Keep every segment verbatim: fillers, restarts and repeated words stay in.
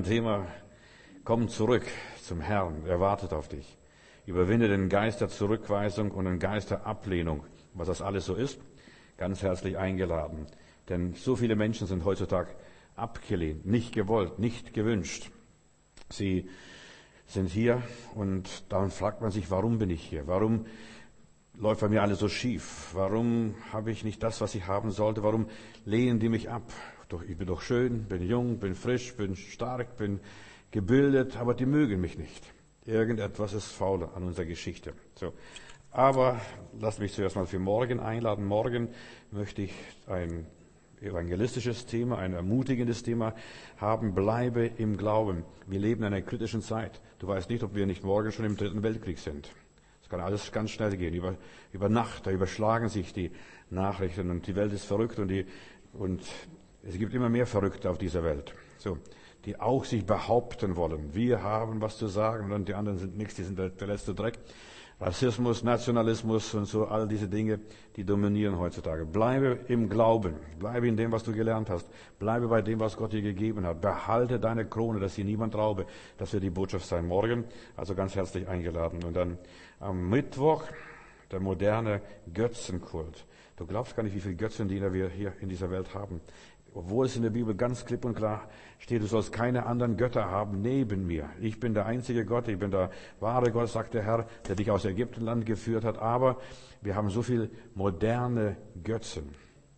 Thema, komm zurück zum Herrn, er wartet auf dich. Überwinde den Geist der Zurückweisung und den Geist der Ablehnung. Was das alles so ist, ganz herzlich eingeladen. Denn so viele Menschen sind heutzutage abgelehnt, nicht gewollt, nicht gewünscht. Sie sind hier und dann fragt man sich, warum bin ich hier? Warum läuft bei mir alles so schief? Warum habe ich nicht das, was ich haben sollte? Warum lehnen die mich ab? Doch, ich bin doch schön, bin jung, bin frisch, bin stark, bin gebildet, aber die mögen mich nicht. Irgendetwas ist faul an unserer Geschichte. So. Aber lass mich zuerst mal für morgen einladen. Morgen möchte ich ein evangelistisches Thema, ein ermutigendes Thema haben. Bleibe im Glauben. Wir leben in einer kritischen Zeit. Du weißt nicht, ob wir nicht morgen schon im Dritten Weltkrieg sind. Es kann alles ganz schnell gehen. Über, über Nacht, da überschlagen sich die Nachrichten und die Welt ist verrückt und die, und es gibt immer mehr Verrückte auf dieser Welt. So. Die auch sich behaupten wollen. Wir haben was zu sagen und die anderen sind nichts, die sind der, der letzte Dreck. Rassismus, Nationalismus und so, all diese Dinge, die dominieren heutzutage. Bleibe im Glauben. Bleibe in dem, was du gelernt hast. Bleibe bei dem, was Gott dir gegeben hat. Behalte deine Krone, dass sie niemand raube. Das wird die Botschaft sein morgen. Also ganz herzlich eingeladen. Und dann am Mittwoch der moderne Götzenkult. Du glaubst gar nicht, wie viele Götzendiener wir hier in dieser Welt haben. Obwohl es in der Bibel ganz klipp und klar steht, du sollst keine anderen Götter haben neben mir. Ich bin der einzige Gott, ich bin der wahre Gott, sagt der Herr, der dich aus Ägyptenland geführt hat. Aber wir haben so viel moderne Götzen.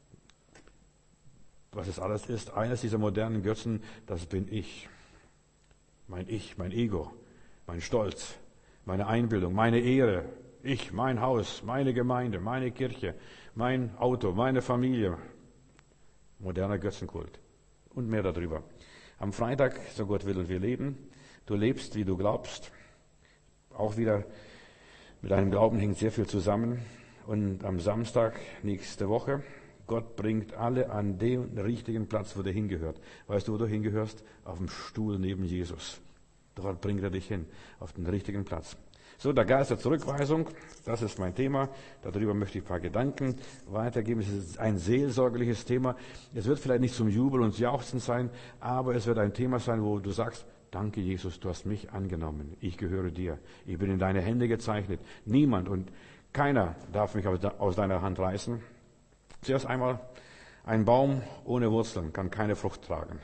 Was es alles ist, eines dieser modernen Götzen, das bin ich. Mein Ich, mein Ego, mein Stolz, meine Einbildung, meine Ehre. Ich, mein Haus, meine Gemeinde, meine Kirche, mein Auto, meine Familie. Moderner Götzenkult und mehr darüber. Am Freitag, so Gott will und wir leben, du lebst, wie du glaubst. Auch wieder mit deinem Glauben hängt sehr viel zusammen. Und am Samstag nächste Woche, Gott bringt alle an den richtigen Platz, wo der hingehört. Weißt du, wo du hingehörst? Auf dem Stuhl neben Jesus. Dort bringt er dich hin, auf den richtigen Platz. So, der Geist der Zurückweisung, das ist mein Thema. Darüber möchte ich ein paar Gedanken weitergeben. Es ist ein seelsorgerliches Thema. Es wird vielleicht nicht zum Jubel und Jauchzen sein, aber es wird ein Thema sein, wo du sagst, danke Jesus, du hast mich angenommen. Ich gehöre dir. Ich bin in deine Hände gezeichnet. Niemand und keiner darf mich aus deiner Hand reißen. Zuerst einmal, ein Baum ohne Wurzeln kann keine Frucht tragen.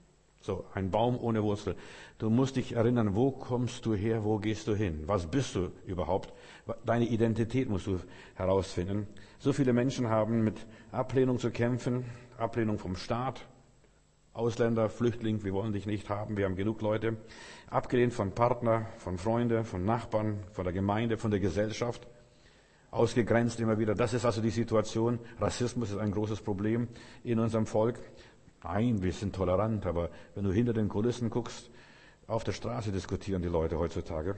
So, ein Baum ohne Wurzel. Du musst dich erinnern, wo kommst du her, wo gehst du hin? Was bist du überhaupt? Deine Identität musst du herausfinden. So viele Menschen haben mit Ablehnung zu kämpfen, Ablehnung vom Staat, Ausländer, Flüchtling, wir wollen dich nicht haben, wir haben genug Leute. Abgelehnt von Partner, von Freunden, von Nachbarn, von der Gemeinde, von der Gesellschaft. Ausgegrenzt immer wieder. Das ist also die Situation. Rassismus ist ein großes Problem in unserem Volk. Nein, wir sind tolerant, aber wenn du hinter den Kulissen guckst, auf der Straße diskutieren die Leute heutzutage.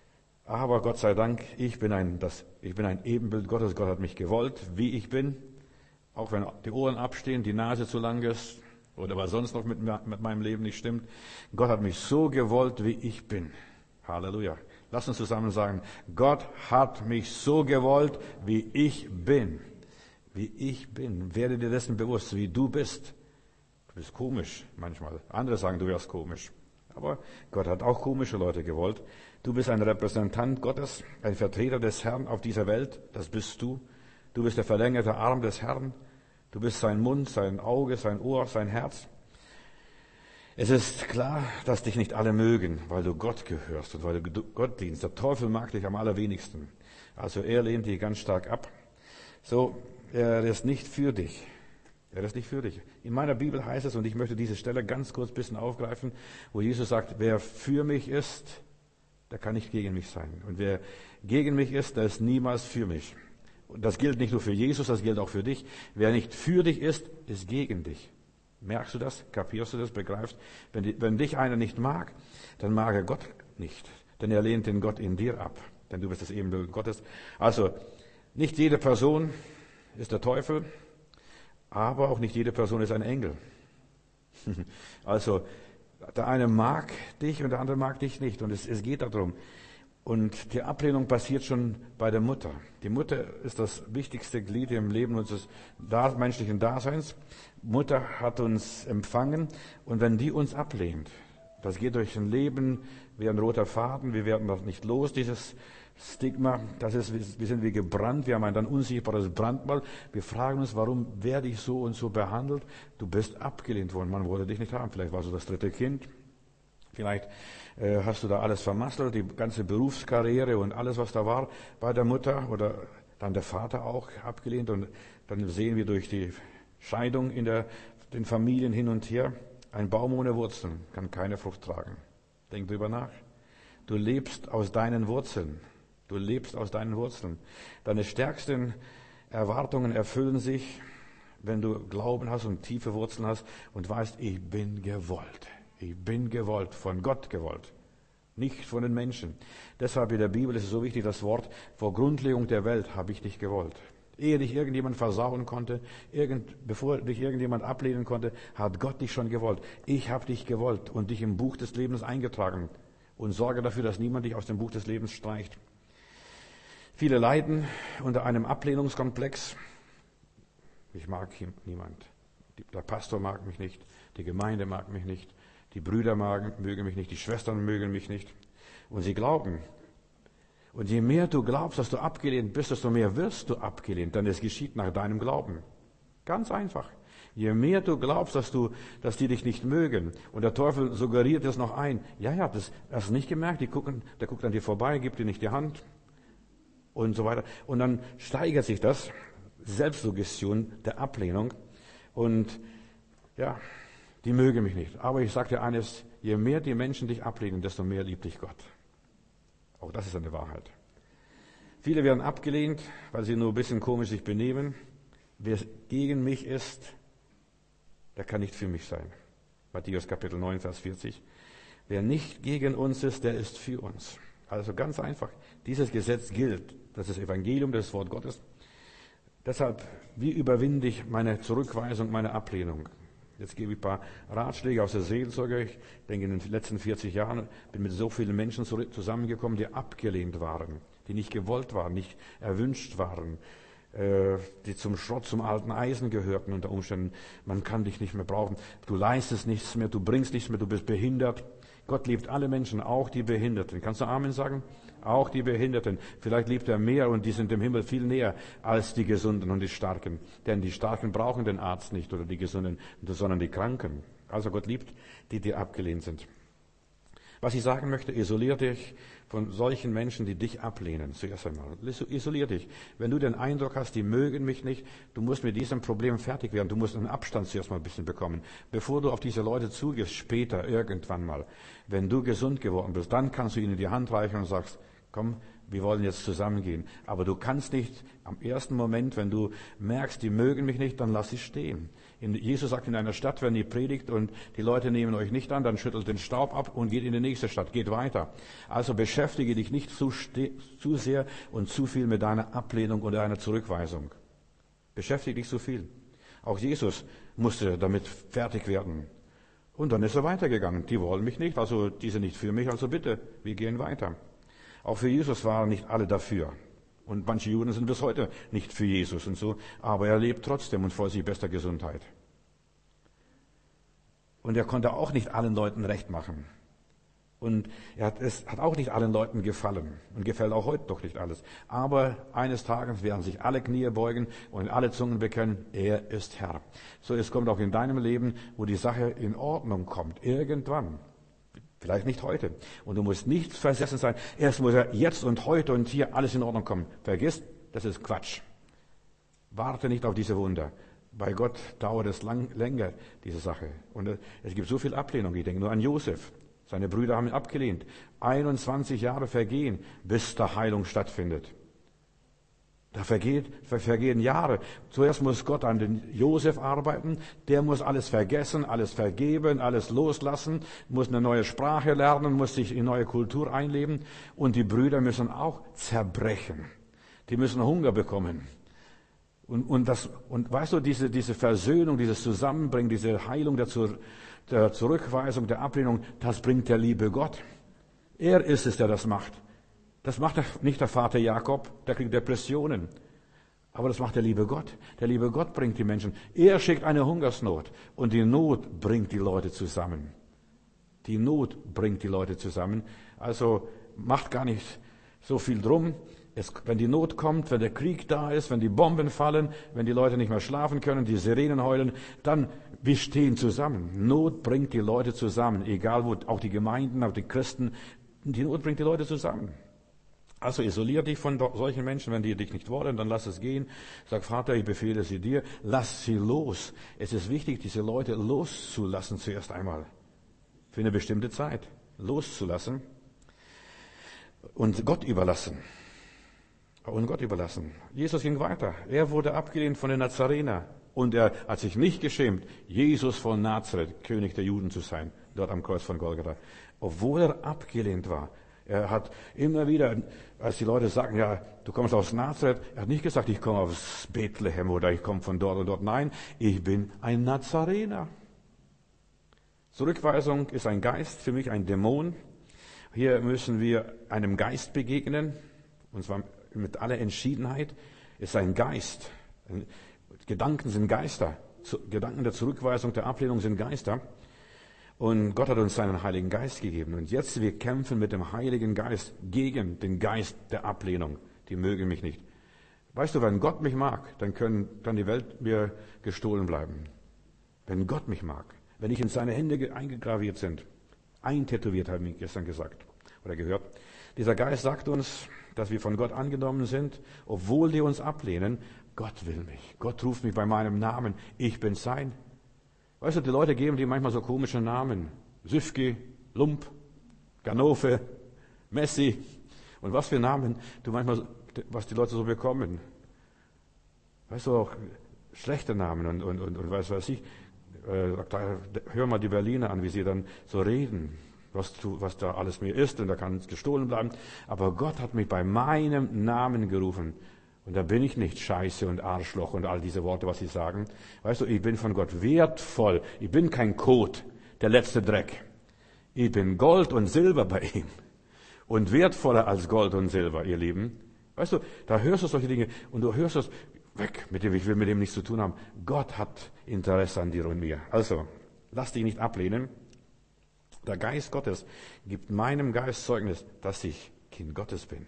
Aber Gott sei Dank, ich bin ein, das, ich bin ein Ebenbild Gottes. Gott hat mich gewollt, wie ich bin. Auch wenn die Ohren abstehen, die Nase zu lang ist oder was sonst noch mit, mit meinem Leben nicht stimmt. Gott hat mich so gewollt, wie ich bin. Halleluja. Lass uns zusammen sagen, Gott hat mich so gewollt, wie ich bin. Wie ich bin. Werde dir dessen bewusst, wie du bist. Du bist komisch manchmal. Andere sagen, du wärst komisch. Aber Gott hat auch komische Leute gewollt. Du bist ein Repräsentant Gottes, ein Vertreter des Herrn auf dieser Welt. Das bist du. Du bist der verlängerte Arm des Herrn. Du bist sein Mund, sein Auge, sein Ohr, sein Herz. Es ist klar, dass dich nicht alle mögen, weil du Gott gehörst und weil du Gott dienst. Der Teufel mag dich am allerwenigsten. Also er lehnt dich ganz stark ab. So, er ist nicht für dich. Er ist nicht für dich. In meiner Bibel heißt es, und ich möchte diese Stelle ganz kurz ein bisschen aufgreifen, wo Jesus sagt, wer für mich ist, der kann nicht gegen mich sein. Und wer gegen mich ist, der ist niemals für mich. Und das gilt nicht nur für Jesus, das gilt auch für dich. Wer nicht für dich ist, ist gegen dich. Merkst du das? Kapierst du das? Begreifst? Wenn, die, wenn dich einer nicht mag, dann mag er Gott nicht. Denn er lehnt den Gott in dir ab. Denn du bist das Ebenbild Gottes. Also, nicht jede Person ist der Teufel. Aber auch nicht jede Person ist ein Engel. Also, der eine mag dich und der andere mag dich nicht. Und es, es geht darum. Und die Ablehnung passiert schon bei der Mutter. Die Mutter ist das wichtigste Glied im Leben unseres menschlichen Daseins. Mutter hat uns empfangen. Und wenn die uns ablehnt, Das geht durch ein Leben wie ein roter Faden. Wir werden das nicht los, dieses Stigma. Das ist, wir sind wie gebrannt. Wir haben ein dann unsichtbares Brandmal. Wir fragen uns, warum werde ich so und so behandelt? Du bist abgelehnt worden. Man wollte dich nicht haben. Vielleicht warst du das dritte Kind. Vielleicht äh, hast du da alles vermasselt, die ganze Berufskarriere und alles, was da war bei der Mutter oder dann der Vater auch abgelehnt. Und dann sehen wir durch die Scheidung in der, den Familien hin und her, ein Baum ohne Wurzeln kann keine Frucht tragen. Denk drüber nach. Du lebst aus deinen Wurzeln. Du lebst aus deinen Wurzeln. Deine stärksten Erwartungen erfüllen sich, wenn du Glauben hast und tiefe Wurzeln hast und weißt, ich bin gewollt. Ich bin gewollt, von Gott gewollt, nicht von den Menschen. Deshalb in der Bibel ist es so wichtig, das Wort, vor Grundlegung der Welt habe ich dich gewollt. Ehe dich irgendjemand versauen konnte, irgend, bevor dich irgendjemand ablehnen konnte, hat Gott dich schon gewollt. Ich habe dich gewollt und dich im Buch des Lebens eingetragen und sorge dafür, dass niemand dich aus dem Buch des Lebens streicht. Viele leiden unter einem Ablehnungskomplex. Ich mag hier niemand. Der Pastor mag mich nicht, die Gemeinde mag mich nicht, die Brüder mögen mich nicht, die Schwestern mögen mich nicht. Und sie glauben. Und je mehr du glaubst, dass du abgelehnt bist, desto mehr wirst du abgelehnt, denn es geschieht nach deinem Glauben. Ganz einfach. Je mehr du glaubst, dass du, dass die dich nicht mögen, und der Teufel suggeriert das noch ein. Ja, ja, das hast du nicht gemerkt, die gucken, der guckt an dir vorbei, gibt dir nicht die Hand und so weiter. Und dann steigert sich das, Selbstsuggestion der Ablehnung. Und ja, die mögen mich nicht. Aber ich sage dir eines, je mehr die Menschen dich ablehnen, desto mehr liebt dich Gott. Auch das ist eine Wahrheit. Viele werden abgelehnt, weil sie nur ein bisschen komisch sich benehmen. Wer gegen mich ist, der kann nicht für mich sein. Matthäus Kapitel neun, Vers vierzig. Wer nicht gegen uns ist, der ist für uns. Also ganz einfach. Dieses Gesetz gilt. Das ist das Evangelium, das Wort Gottes. Deshalb, wie überwinde ich meine Zurückweisung, meine Ablehnung? Jetzt gebe ich ein paar Ratschläge aus der Seelsorge. Ich denke, in den letzten vierzig Jahren bin mit so vielen Menschen zusammengekommen, die abgelehnt waren, die nicht gewollt waren, nicht erwünscht waren, die zum Schrott, zum alten Eisen gehörten unter Umständen. Man kann dich nicht mehr brauchen. Du leistest nichts mehr, du bringst nichts mehr, du bist behindert. Gott liebt alle Menschen, auch die Behinderten. Kannst du Amen sagen? Auch die Behinderten. Vielleicht liebt er mehr und die sind dem Himmel viel näher als die Gesunden und die Starken. Denn die Starken brauchen den Arzt nicht oder die Gesunden, sondern die Kranken. Also Gott liebt die, die abgelehnt sind. Was ich sagen möchte, isolier dich von solchen Menschen, die dich ablehnen. Zuerst einmal. Isolier dich. Wenn du den Eindruck hast, die mögen mich nicht, du musst mit diesem Problem fertig werden. Du musst einen Abstand zuerst mal ein bisschen bekommen. Bevor du auf diese Leute zugehst, später, irgendwann mal, wenn du gesund geworden bist, dann kannst du ihnen die Hand reichen und sagst, komm, wir wollen jetzt zusammengehen. Aber du kannst nicht am ersten Moment, wenn du merkst, die mögen mich nicht, dann lass sie stehen. In, Jesus sagt in einer Stadt, wenn ihr predigt und die Leute nehmen euch nicht an, dann schüttelt den Staub ab und geht in die nächste Stadt, geht weiter. Also beschäftige dich nicht zu, zu sehr und zu viel mit deiner Ablehnung oder deiner Zurückweisung. Beschäftige dich zu viel. Auch Jesus musste damit fertig werden. Und dann ist er weitergegangen. Die wollen mich nicht, also die sind nicht für mich, also bitte, wir gehen weiter. Auch für Jesus waren nicht alle dafür. Und manche Juden sind bis heute nicht für Jesus und so. Aber er lebt trotzdem und freut sich bester Gesundheit. Und er konnte auch nicht allen Leuten recht machen. Und er hat, es hat auch nicht allen Leuten gefallen. Und gefällt auch heute doch nicht alles. Aber eines Tages werden sich alle Knie beugen und alle Zungen bekennen, er ist Herr. So, es kommt auch in deinem Leben, wo die Sache in Ordnung kommt. Irgendwann. Vielleicht nicht heute. Und du musst nicht versessen sein. Erst muss er jetzt und heute und hier alles in Ordnung kommen. Vergiss, das ist Quatsch. Warte nicht auf diese Wunder. Bei Gott dauert es lang, länger, diese Sache. Und es gibt so viel Ablehnung. Ich denke nur an Josef. Seine Brüder haben ihn abgelehnt. einundzwanzig Jahre vergehen, bis da Heilung stattfindet. Da vergeht, vergehen Jahre. Zuerst muss Gott an den Josef arbeiten. Der muss alles vergessen, alles vergeben, alles loslassen, muss eine neue Sprache lernen, muss sich in neue Kultur einleben. Und die Brüder müssen auch zerbrechen. Die müssen Hunger bekommen. Und, und, das, und weißt du, diese, diese Versöhnung, dieses Zusammenbringen, diese Heilung der, Zur, der Zurückweisung, der Ablehnung, das bringt der liebe Gott. Er ist es, der das macht. Das macht nicht der Vater Jakob, der kriegt Depressionen. Aber das macht der liebe Gott. Der liebe Gott bringt die Menschen. Er schickt eine Hungersnot und die Not bringt die Leute zusammen. Die Not bringt die Leute zusammen. Also macht gar nicht so viel drum. Es, wenn die Not kommt, wenn der Krieg da ist, wenn die Bomben fallen, wenn die Leute nicht mehr schlafen können, die Sirenen heulen, dann wir stehen zusammen. Not bringt die Leute zusammen, egal wo, auch die Gemeinden, auch die Christen. Die Not bringt die Leute zusammen. Also isolier dich von solchen Menschen, wenn die dich nicht wollen, dann lass es gehen. Sag, Vater, ich befehle sie dir, lass sie los. Es ist wichtig, diese Leute loszulassen zuerst einmal. Für eine bestimmte Zeit. Loszulassen und Gott überlassen. Und Gott überlassen. Jesus ging weiter. Er wurde abgelehnt von den Nazarener. Und er hat sich nicht geschämt, Jesus von Nazareth, König der Juden zu sein, dort am Kreuz von Golgatha. Obwohl er abgelehnt war. Er hat immer wieder, als die Leute sagten, ja, du kommst aus Nazareth, er hat nicht gesagt, ich komme aus Bethlehem oder ich komme von dort und dort. Nein, ich bin ein Nazarener. Zurückweisung ist ein Geist, für mich ein Dämon. Hier müssen wir einem Geist begegnen, und zwar mit aller Entschiedenheit. Es ist ein Geist. Gedanken sind Geister. Gedanken der Zurückweisung, der Ablehnung sind Geister. Und Gott hat uns seinen Heiligen Geist gegeben. Und jetzt, wir kämpfen mit dem Heiligen Geist gegen den Geist der Ablehnung. Die mögen mich nicht. Weißt du, wenn Gott mich mag, dann können, kann die Welt mir gestohlen bleiben. Wenn Gott mich mag. Wenn ich in seine Hände eingegraviert sind. Eintätowiert, habe ich gestern gesagt. Oder gehört. Dieser Geist sagt uns, dass wir von Gott angenommen sind, obwohl die uns ablehnen. Gott will mich. Gott ruft mich bei meinem Namen. Ich bin sein. Weißt du, die Leute geben dir manchmal so komische Namen. Süfki, Lump, Ganofe, Messi. Und was für Namen du manchmal, was die Leute so bekommen. Weißt du, auch schlechte Namen und, und, und, und was weiß ich. Äh, da, hör mal die Berliner an, wie sie dann so reden. Was, du, was da alles mir ist, und da kann es gestohlen bleiben. Aber Gott hat mich bei meinem Namen gerufen. Und da bin ich nicht Scheiße und Arschloch und all diese Worte, was sie sagen. Weißt du, ich bin von Gott wertvoll. Ich bin kein Kot, der letzte Dreck. Ich bin Gold und Silber bei ihm. Und wertvoller als Gold und Silber, ihr Lieben. Weißt du, da hörst du solche Dinge und du hörst es weg, mit dem, ich will mit dem nichts zu tun haben. Gott hat Interesse an dir und mir. Also, lass dich nicht ablehnen. Der Geist Gottes gibt meinem Geist Zeugnis, dass ich Kind Gottes bin.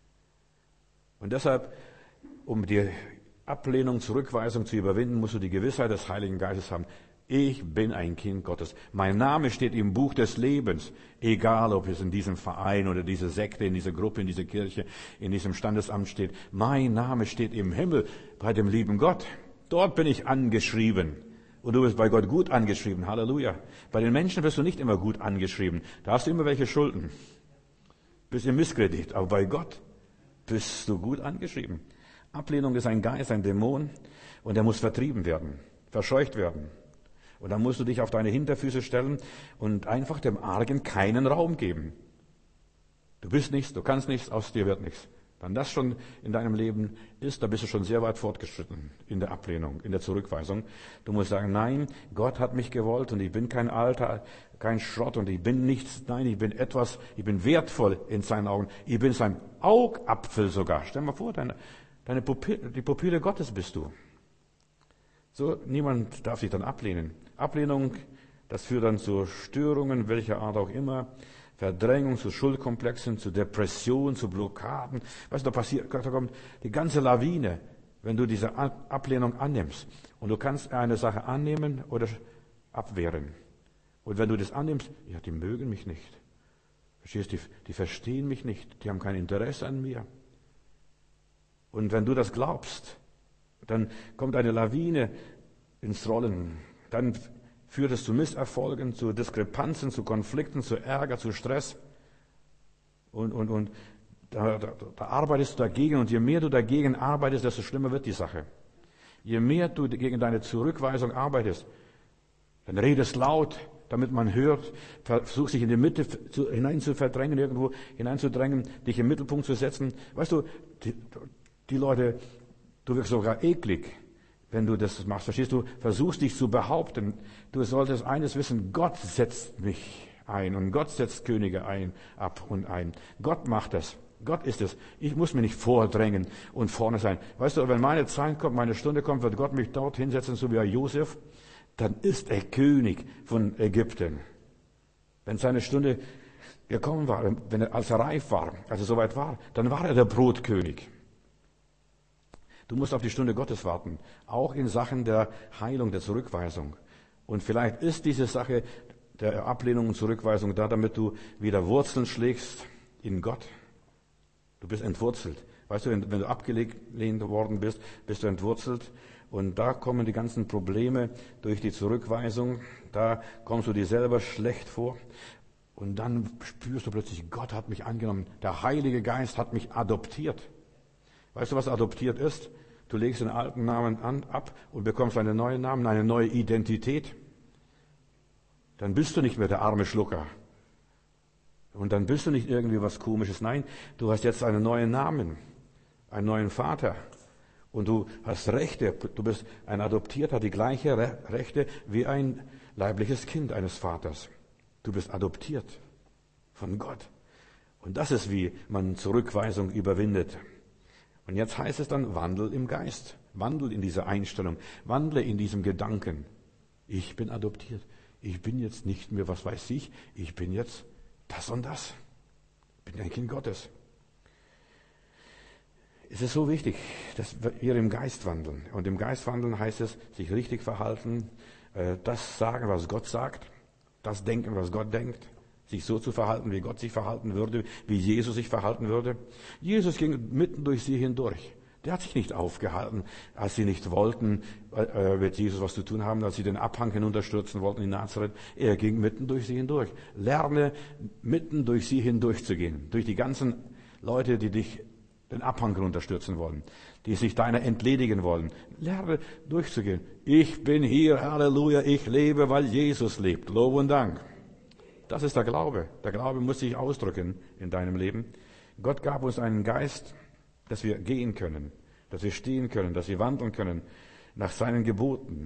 Und deshalb, um die Ablehnung, Zurückweisung zu überwinden, musst du die Gewissheit des Heiligen Geistes haben. Ich bin ein Kind Gottes. Mein Name steht im Buch des Lebens. Egal, ob es in diesem Verein oder dieser Sekte, in dieser Gruppe, in dieser Kirche, in diesem Standesamt steht. Mein Name steht im Himmel bei dem lieben Gott. Dort bin ich angeschrieben. Und du bist bei Gott gut angeschrieben. Halleluja. Bei den Menschen wirst du nicht immer gut angeschrieben. Da hast du immer welche Schulden. Bist im Misskredit. Aber bei Gott bist du gut angeschrieben. Ablehnung ist ein Geist, ein Dämon. Und er muss vertrieben werden. Verscheucht werden. Und dann musst du dich auf deine Hinterfüße stellen und einfach dem Argen keinen Raum geben. Du bist nichts, du kannst nichts, aus dir wird nichts. Wenn das schon in deinem Leben ist, dann bist du schon sehr weit fortgeschritten in der Ablehnung, in der Zurückweisung. Du musst sagen, nein, Gott hat mich gewollt und ich bin kein Alter, kein Schrott und ich bin nichts, nein, ich bin etwas, ich bin wertvoll in seinen Augen. Ich bin sein Augapfel sogar. Stell dir mal vor, deine, deine Pupille, die Pupille Gottes bist du. So, niemand darf sich dann ablehnen. Ablehnung, das führt dann zu Störungen, welcher Art auch immer. Verdrängung, zu Schuldkomplexen, zu Depressionen, zu Blockaden. Weißt du, da passiert, da kommt die ganze Lawine, wenn du diese Ablehnung annimmst. Und du kannst eine Sache annehmen oder abwehren. Und wenn du das annimmst, ja, die mögen mich nicht. Verstehst du? Die, die verstehen mich nicht. Die haben kein Interesse an mir. Und wenn du das glaubst, dann kommt eine Lawine ins Rollen. Dann führt es zu Misserfolgen, zu Diskrepanzen, zu Konflikten, zu Ärger, zu Stress. Und, und, und da, da, da arbeitest du dagegen. Und je mehr du dagegen arbeitest, desto schlimmer wird die Sache. Je mehr du gegen deine Zurückweisung arbeitest, dann redest laut, damit man hört, versuchst dich in die Mitte zu, hinein zu verdrängen, irgendwo hineinzudrängen, dich im Mittelpunkt zu setzen. Weißt du, die, die Leute, du wirkst sogar eklig, wenn du das machst. Verstehst du? Versuchst dich zu behaupten. Du solltest eines wissen, Gott setzt mich ein und Gott setzt Könige ein, ab und ein. Gott macht das. Gott ist es. Ich muss mir nicht vordrängen und vorne sein. Weißt du, wenn meine Zeit kommt, meine Stunde kommt, wird Gott mich dort hinsetzen, so wie Josef, dann ist er König von Ägypten. Wenn seine Stunde gekommen war, wenn er, als er reif war, als er soweit war, dann war er der Brotkönig. Du musst auf die Stunde Gottes warten, auch in Sachen der Heilung, der Zurückweisung. Und vielleicht ist diese Sache der Ablehnung und Zurückweisung da, damit du wieder Wurzeln schlägst in Gott. Du bist entwurzelt. Weißt du, wenn, wenn du abgelehnt worden bist, bist du entwurzelt. Und da kommen die ganzen Probleme durch die Zurückweisung. Da kommst du dir selber schlecht vor. Und dann spürst du plötzlich, Gott hat mich angenommen. Der Heilige Geist hat mich adoptiert. Weißt du, was adoptiert ist? Du legst den alten Namen an, ab und bekommst einen neuen Namen, eine neue Identität. Dann bist du nicht mehr der arme Schlucker. Und dann bist du nicht irgendwie was Komisches. Nein, du hast jetzt einen neuen Namen, einen neuen Vater. Und du hast Rechte. Du bist ein Adoptierter, die gleiche Rechte wie ein leibliches Kind eines Vaters. Du bist adoptiert von Gott. Und das ist, wie man Zurückweisung überwindet. Und jetzt heißt es dann, wandel im Geist. Wandel in dieser Einstellung. Wandle in diesem Gedanken. Ich bin adoptiert. Ich bin jetzt nicht mehr, was weiß ich. Ich bin jetzt das und das. Ich bin ein Kind Gottes. Es ist so wichtig, dass wir im Geist wandeln. Und im Geist wandeln heißt es, sich richtig verhalten, das sagen, was Gott sagt, das denken, was Gott denkt, sich so zu verhalten, wie Gott sich verhalten würde, wie Jesus sich verhalten würde. Jesus ging mitten durch sie hindurch. Der hat sich nicht aufgehalten, als sie nicht wollten, äh, mit Jesus was zu tun haben, als sie den Abhang hinunterstürzen wollten in Nazareth. Er ging mitten durch sie hindurch. Lerne, mitten durch sie hindurchzugehen. Durch die ganzen Leute, die dich den Abhang runterstürzen wollen, die sich deiner entledigen wollen. Lerne durchzugehen. Ich bin hier, Halleluja, ich lebe, weil Jesus lebt. Lob und Dank. Das ist der Glaube. Der Glaube muss sich ausdrücken in deinem Leben. Gott gab uns einen Geist, dass wir gehen können, dass wir stehen können, dass wir wandeln können nach seinen Geboten.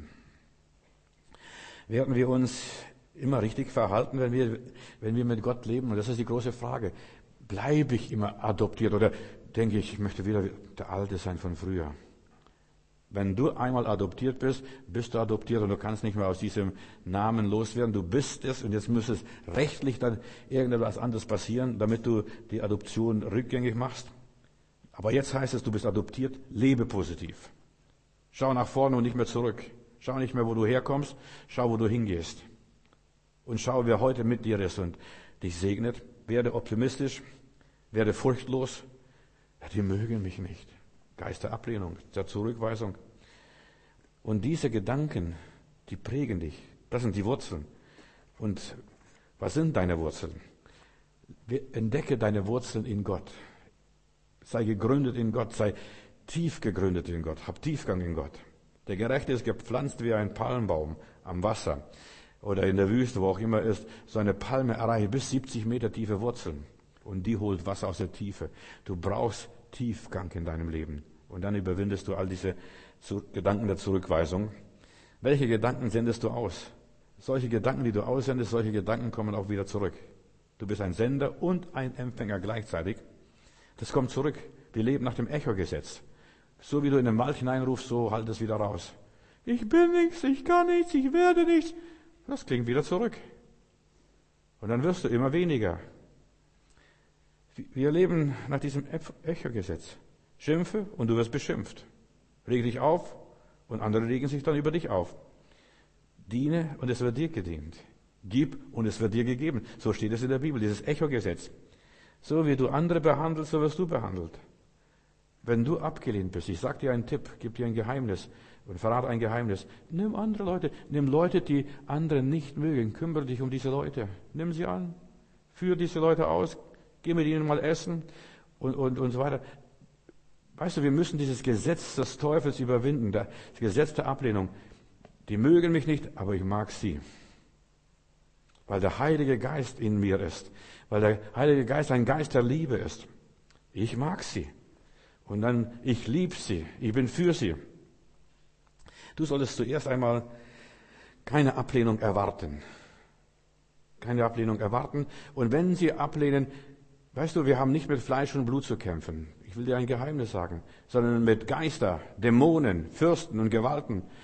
Werden wir uns immer richtig verhalten, wenn wir, wenn wir mit Gott leben? Und das ist die große Frage. Bleibe ich immer adoptiert oder denke ich, ich möchte wieder der Alte sein von früher? Wenn du einmal adoptiert bist, bist du adoptiert und du kannst nicht mehr aus diesem Namen loswerden. Du bist es und jetzt müsste es rechtlich dann irgendetwas anderes passieren, damit du die Adoption rückgängig machst. Aber jetzt heißt es, du bist adoptiert, lebe positiv. Schau nach vorne und nicht mehr zurück. Schau nicht mehr, wo du herkommst, schau, wo du hingehst. Und schau, wer heute mit dir ist und dich segnet. Werde optimistisch, werde furchtlos. Ja, die mögen mich nicht. Geist der Ablehnung, der Zurückweisung. Und diese Gedanken, die prägen dich. Das sind die Wurzeln. Und was sind deine Wurzeln? Entdecke deine Wurzeln in Gott. Sei gegründet in Gott, sei tief gegründet in Gott, hab Tiefgang in Gott. Der Gerechte ist gepflanzt wie ein Palmbaum am Wasser oder in der Wüste, wo auch immer ist. So eine Palme erreicht bis siebzig Meter tiefe Wurzeln und die holt Wasser aus der Tiefe. Du brauchst Tiefgang in deinem Leben und dann überwindest du all diese Gedanken der Zurückweisung. Welche Gedanken sendest du aus? Solche Gedanken, die du aussendest, solche Gedanken kommen auch wieder zurück. Du bist ein Sender und ein Empfänger gleichzeitig. Das kommt zurück. Wir leben nach dem Echo-Gesetz. So wie du in den Wald hineinrufst, so halt es wieder raus. Ich bin nichts, ich kann nichts, ich werde nichts. Das klingt wieder zurück. Und dann wirst du immer weniger. Wir leben nach diesem Echo-Gesetz. Schimpfe und du wirst beschimpft. Reg dich auf und andere regen sich dann über dich auf. Diene und es wird dir gedient. Gib und es wird dir gegeben. So steht es in der Bibel, dieses Echo-Gesetz. So wie du andere behandelst, so wirst du behandelt. Wenn du abgelehnt bist, ich sag dir einen Tipp, gib dir ein Geheimnis und verrate ein Geheimnis. Nimm andere Leute, nimm Leute, die andere nicht mögen. Kümmere dich um diese Leute. Nimm sie an, führe diese Leute aus, geh mit ihnen mal essen und, und, und so weiter. Weißt du, wir müssen dieses Gesetz des Teufels überwinden, das Gesetz der Ablehnung. Die mögen mich nicht, aber ich mag sie. Weil der Heilige Geist in mir ist. Weil der Heilige Geist ein Geist der Liebe ist. Ich mag sie. Und dann, ich liebe sie. Ich bin für sie. Du solltest zuerst einmal keine Ablehnung erwarten. Keine Ablehnung erwarten. Und wenn sie ablehnen, weißt du, wir haben nicht mit Fleisch und Blut zu kämpfen. Ich will dir ein Geheimnis sagen. Sondern mit Geister, Dämonen, Fürsten und Gewalten.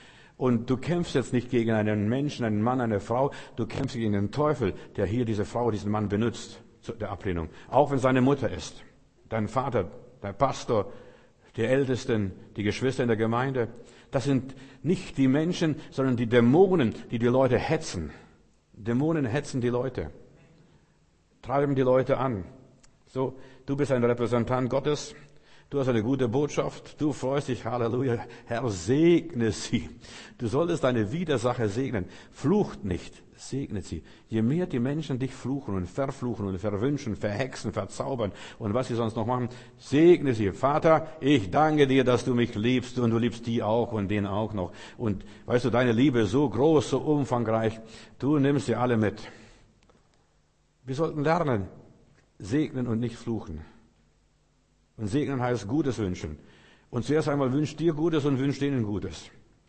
Und du kämpfst jetzt nicht gegen einen Menschen, einen Mann, eine Frau, du kämpfst gegen den Teufel, der hier diese Frau, diesen Mann benutzt, zu der Ablehnung. Auch wenn seine Mutter ist, dein Vater, der Pastor, die Ältesten, die Geschwister in der Gemeinde. Das sind nicht die Menschen, sondern die Dämonen, die die Leute hetzen. Dämonen hetzen die Leute, treiben die Leute an. So, du bist ein Repräsentant Gottes. Du hast eine gute Botschaft, du freust dich, Halleluja, Herr, segne sie. Du solltest deine Widersacher segnen. Flucht nicht, segnet sie. Je mehr die Menschen dich fluchen und verfluchen und verwünschen, verhexen, verzaubern und was sie sonst noch machen, segne sie. Vater, ich danke dir, dass du mich liebst und du liebst die auch und den auch noch. Und weißt du, deine Liebe ist so groß, so umfangreich, du nimmst sie alle mit. Wir sollten lernen, segnen und nicht fluchen. Und segnen heißt Gutes wünschen. Und zuerst einmal wünsch dir Gutes und wünsch denen Gutes.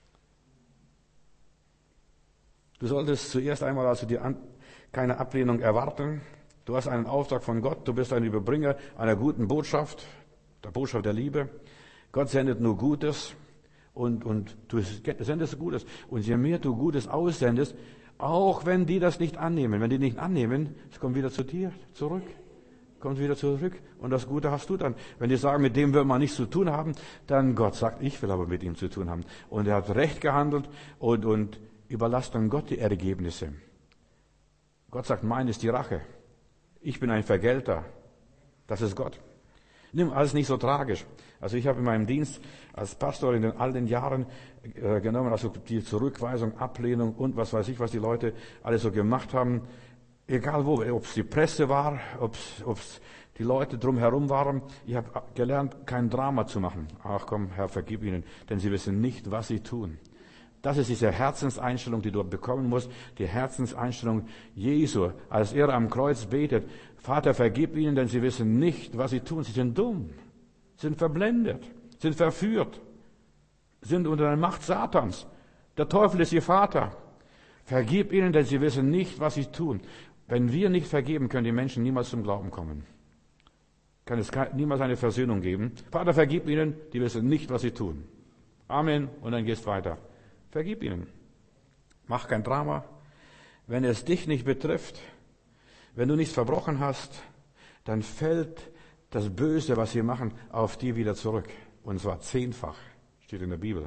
Du solltest zuerst einmal also die An- keine Ablehnung erwarten. Du hast einen Auftrag von Gott. Du bist ein Überbringer einer guten Botschaft, der Botschaft der Liebe. Gott sendet nur Gutes und, und du sendest Gutes. Und je mehr du Gutes aussendest, auch wenn die das nicht annehmen, wenn die nicht annehmen, es kommt wieder zu dir zurück. Kommt wieder zurück und das Gute hast du dann. Wenn die sagen, mit dem will man nichts zu tun haben, dann Gott sagt, ich will aber mit ihm zu tun haben. Und er hat recht gehandelt und, und überlasst dann Gott die Ergebnisse. Gott sagt, mein ist die Rache. Ich bin ein Vergelter. Das ist Gott. Nimm alles nicht so tragisch. Also ich habe in meinem Dienst als Pastor in den all den Jahren äh, genommen, also die Zurückweisung, Ablehnung und was weiß ich, was die Leute alles so gemacht haben. Egal wo, ob es die Presse war, ob es die Leute drumherum waren. Ich habe gelernt, kein Drama zu machen. Ach komm, Herr, vergib ihnen, denn sie wissen nicht, was sie tun. Das ist diese Herzenseinstellung, die du bekommen musst. Die Herzenseinstellung Jesu, als er am Kreuz betet. Vater, vergib ihnen, denn sie wissen nicht, was sie tun. Sie sind dumm, sind verblendet, sind verführt, sind unter der Macht Satans. Der Teufel ist ihr Vater. Vergib ihnen, denn sie wissen nicht, was sie tun. Wenn wir nicht vergeben, können die Menschen niemals zum Glauben kommen. Kann es niemals eine Versöhnung geben. Vater, vergib ihnen, die wissen nicht, was sie tun. Amen. Und dann gehst weiter. Vergib ihnen. Mach kein Drama. Wenn es dich nicht betrifft, wenn du nichts verbrochen hast, dann fällt das Böse, was sie machen, auf die wieder zurück. Und zwar zehnfach, steht in der Bibel.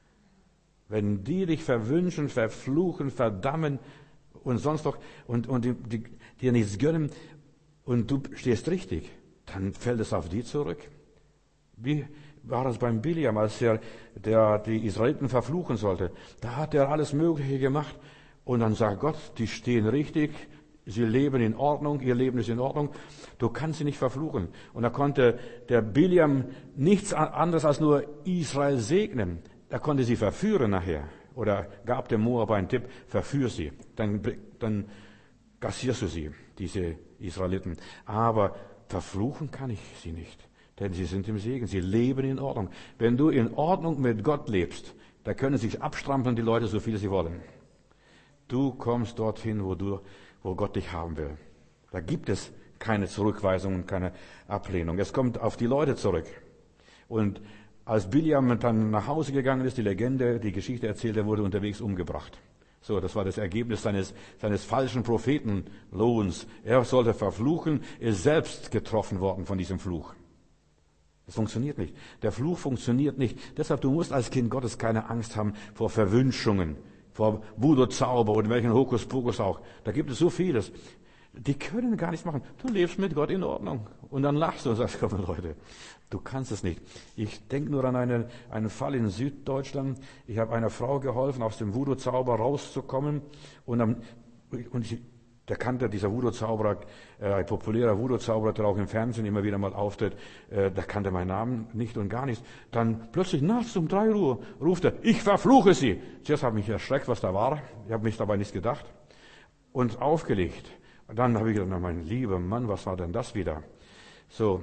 Wenn die dich verwünschen, verfluchen, verdammen und sonst noch und, und die, die, dir nichts gönnen und du stehst richtig, dann fällt es auf die zurück. Wie war das beim Biliam, als er der, die Israeliten verfluchen sollte? Da hat er alles Mögliche gemacht und dann sagt Gott, die stehen richtig, sie leben in Ordnung, ihr Leben ist in Ordnung, du kannst sie nicht verfluchen. Und da konnte der Biliam nichts anderes als nur Israel segnen. Er konnte sie verführen nachher. Oder gab dem Moab einen Tipp, verführ sie. Dann, dann kassierst du sie, diese Israeliten. Aber verfluchen kann ich sie nicht. Denn sie sind im Segen. Sie leben in Ordnung. Wenn du in Ordnung mit Gott lebst, da können sich abstrampeln die Leute so viel sie wollen. Du kommst dorthin, wo du, wo Gott dich haben will. Da gibt es keine Zurückweisung und keine Ablehnung. Es kommt auf die Leute zurück. Und als Biliam dann nach Hause gegangen ist, die Legende, die Geschichte erzählt, er wurde unterwegs umgebracht. So, das war das Ergebnis seines, seines falschen Prophetenlohns. Er sollte verfluchen, ist selbst getroffen worden von diesem Fluch. Das funktioniert nicht. Der Fluch funktioniert nicht. Deshalb, du musst als Kind Gottes keine Angst haben vor Verwünschungen, vor Voodoo-Zauber oder welchen Hokuspokus auch. Da gibt es so vieles. Die können gar nichts machen. Du lebst mit Gott in Ordnung. Und dann lachst du und sagst, komm Leute, du kannst es nicht. Ich denke nur an einen, einen Fall in Süddeutschland. Ich habe einer Frau geholfen, aus dem Voodoo-Zauber rauszukommen. Und, dann, und ich, der kannte, dieser Voodoo-Zauberer, äh, ein populärer Voodoo-Zauberer, der auch im Fernsehen immer wieder mal auftritt, äh, der kannte meinen Namen nicht und gar nichts. Dann plötzlich nachts um drei Uhr ruft er, ich verfluche sie. Zuerst habe ich mich erschreckt, was da war. Ich habe mich dabei nichts gedacht. Und aufgelegt. Und dann habe ich gedacht, na, mein lieber Mann, was war denn das wieder? So,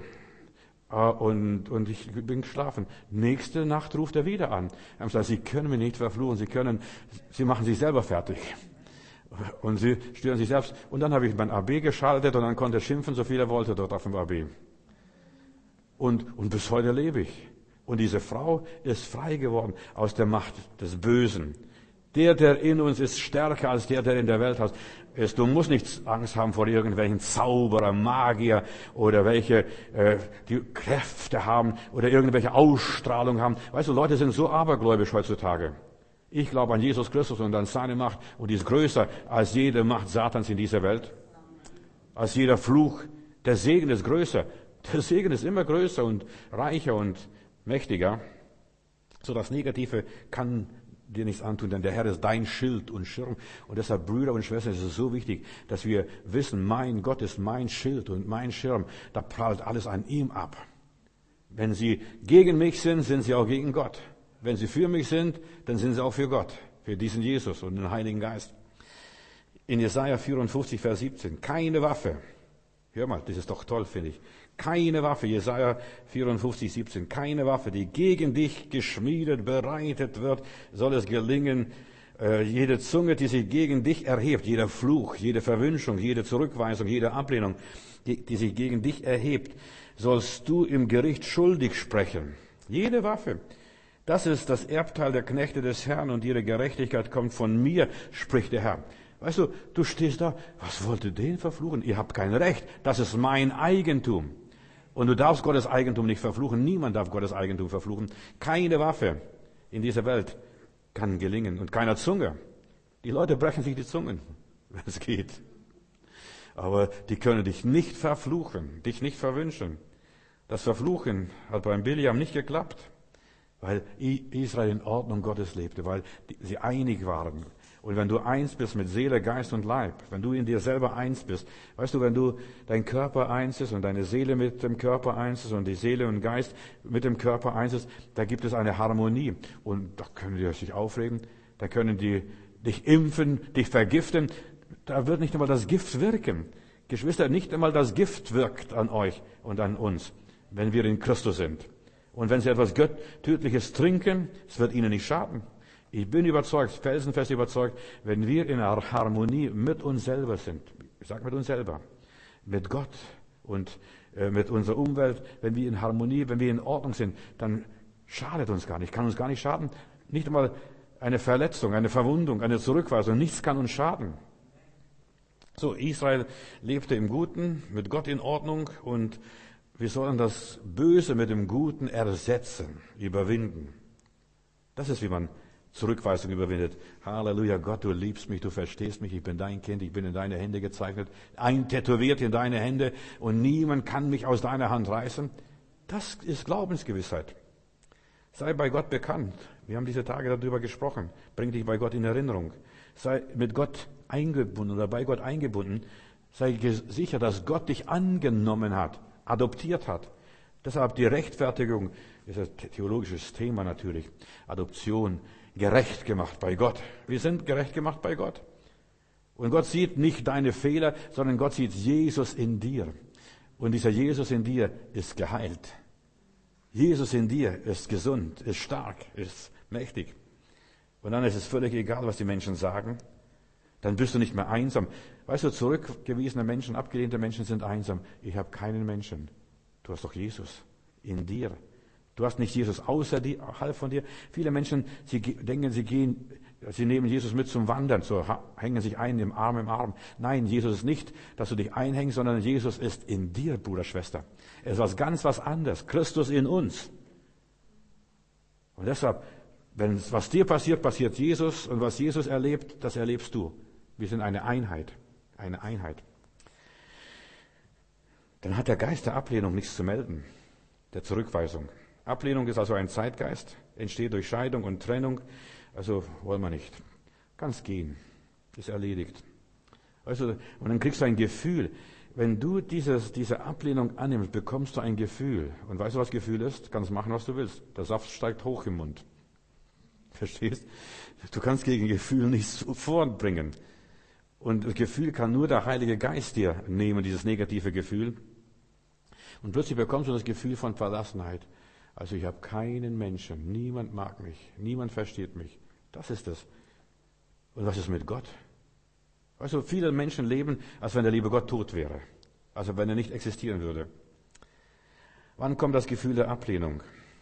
und, und ich bin geschlafen. Nächste Nacht ruft er wieder an. Er hat gesagt, Sie können mich nicht verfluchen, Sie können, Sie machen sich selber fertig. Und Sie stören sich selbst. Und dann habe ich mein A B geschaltet und dann konnte er schimpfen, so viel er wollte dort auf dem A B. Und, und bis heute lebe ich. Und diese Frau ist frei geworden aus der Macht des Bösen. Der, der in uns ist, stärker als der, der in der Welt ist. Du musst nicht Angst haben vor irgendwelchen Zauberer, Magier oder welche äh, die Kräfte haben oder irgendwelche Ausstrahlung haben. Weißt du, Leute sind so abergläubisch heutzutage. Ich glaube an Jesus Christus und an seine Macht und die ist größer als jede Macht Satans in dieser Welt. Als jeder Fluch. Der Segen ist größer. Der Segen ist immer größer und reicher und mächtiger. So das Negative kann dir nichts antun, denn der Herr ist dein Schild und Schirm. Und deshalb, Brüder und Schwestern, ist es so wichtig, dass wir wissen, mein Gott ist mein Schild und mein Schirm. Da prallt alles an ihm ab. Wenn sie gegen mich sind, sind sie auch gegen Gott. Wenn sie für mich sind, dann sind sie auch für Gott, für diesen Jesus und den Heiligen Geist. In Jesaja vierundfünfzig, Vers siebzehn, keine Waffe. Hör mal, das ist doch toll, finde ich. Keine Waffe, Jesaja vierundfünfzig, siebzehn, keine Waffe, die gegen dich geschmiedet, bereitet wird, soll es gelingen. Äh, jede Zunge, die sich gegen dich erhebt, jeder Fluch, jede Verwünschung, jede Zurückweisung, jede Ablehnung, die, die sich gegen dich erhebt, sollst du im Gericht schuldig sprechen. Jede Waffe. Das ist das Erbteil der Knechte des Herrn und ihre Gerechtigkeit kommt von mir, spricht der Herr. Weißt du, du stehst da, was wollt ihr den verfluchen? Ihr habt kein Recht, das ist mein Eigentum. Und du darfst Gottes Eigentum nicht verfluchen, niemand darf Gottes Eigentum verfluchen. Keine Waffe in dieser Welt kann gelingen und keiner Zunge. Die Leute brechen sich die Zungen, wenn es geht. Aber die können dich nicht verfluchen, dich nicht verwünschen. Das Verfluchen hat beim Biliam nicht geklappt, weil Israel in Ordnung Gottes lebte, weil sie einig waren. Und wenn du eins bist mit Seele, Geist und Leib, wenn du in dir selber eins bist, weißt du, wenn du dein Körper eins ist und deine Seele mit dem Körper eins ist und die Seele und Geist mit dem Körper eins ist, da gibt es eine Harmonie. Und da können die sich aufregen, da können die dich impfen, dich vergiften. Da wird nicht einmal das Gift wirken. Geschwister, nicht einmal das Gift wirkt an euch und an uns, wenn wir in Christus sind. Und wenn sie etwas Tödliches trinken, es wird ihnen nicht schaden. Ich bin überzeugt, felsenfest überzeugt, wenn wir in einer Harmonie mit uns selber sind, ich sage mit uns selber, mit Gott und äh, mit unserer Umwelt, wenn wir in Harmonie, wenn wir in Ordnung sind, dann schadet uns gar nicht, kann uns gar nicht schaden. Nicht einmal eine Verletzung, eine Verwundung, eine Zurückweisung, nichts kann uns schaden. So, Israel lebte im Guten, mit Gott in Ordnung und wir sollen das Böse mit dem Guten ersetzen, überwinden. Das ist, wie man Zurückweisung überwindet. Halleluja, Gott, du liebst mich, du verstehst mich, ich bin dein Kind, ich bin in deine Hände gezeichnet, eintätowiert in deine Hände und niemand kann mich aus deiner Hand reißen. Das ist Glaubensgewissheit. Sei bei Gott bekannt. Wir haben diese Tage darüber gesprochen. Bring dich bei Gott in Erinnerung. Sei mit Gott eingebunden oder bei Gott eingebunden. Sei sicher, dass Gott dich angenommen hat, adoptiert hat. Deshalb die Rechtfertigung ist ein theologisches Thema natürlich. Adoption, gerecht gemacht bei Gott. Wir sind gerecht gemacht bei Gott. Und Gott sieht nicht deine Fehler, sondern Gott sieht Jesus in dir. Und dieser Jesus in dir ist geheilt. Jesus in dir ist gesund, ist stark, ist mächtig. Und dann ist es völlig egal, was die Menschen sagen. Dann bist du nicht mehr einsam. Weißt du, zurückgewiesene Menschen, abgelehnte Menschen sind einsam. Ich habe keinen Menschen. Du hast doch Jesus in dir. Du hast nicht Jesus außerhalb von dir. Viele Menschen, sie denken, sie gehen, sie nehmen Jesus mit zum Wandern, so hängen sich ein im Arm im Arm. Nein, Jesus ist nicht, dass du dich einhängst, sondern Jesus ist in dir, Bruder, Schwester. Er ist was ganz was anderes. Christus in uns. Und deshalb, wenn was dir passiert, passiert Jesus. Und was Jesus erlebt, das erlebst du. Wir sind eine Einheit. Eine Einheit. Dann hat der Geist der Ablehnung nichts zu melden. Der Zurückweisung. Ablehnung ist also ein Zeitgeist, entsteht durch Scheidung und Trennung. Also wollen wir nicht. Kannst gehen. Ist erledigt. Also, und dann kriegst du ein Gefühl. Wenn du dieses, diese Ablehnung annimmst, bekommst du ein Gefühl. Und weißt du, was Gefühl ist? Kannst machen, was du willst. Der Saft steigt hoch im Mund. Verstehst? Du kannst gegen Gefühl nichts vorbringen. Und das Gefühl kann nur der Heilige Geist dir nehmen, dieses negative Gefühl. Und plötzlich bekommst du das Gefühl von Verlassenheit. Also ich habe keinen Menschen, niemand mag mich, niemand versteht mich. Das ist es. Und was ist mit Gott? Weißt du, viele Menschen leben, als wenn der liebe Gott tot wäre. Also wenn er nicht existieren würde. Wann kommt das Gefühl der Ablehnung?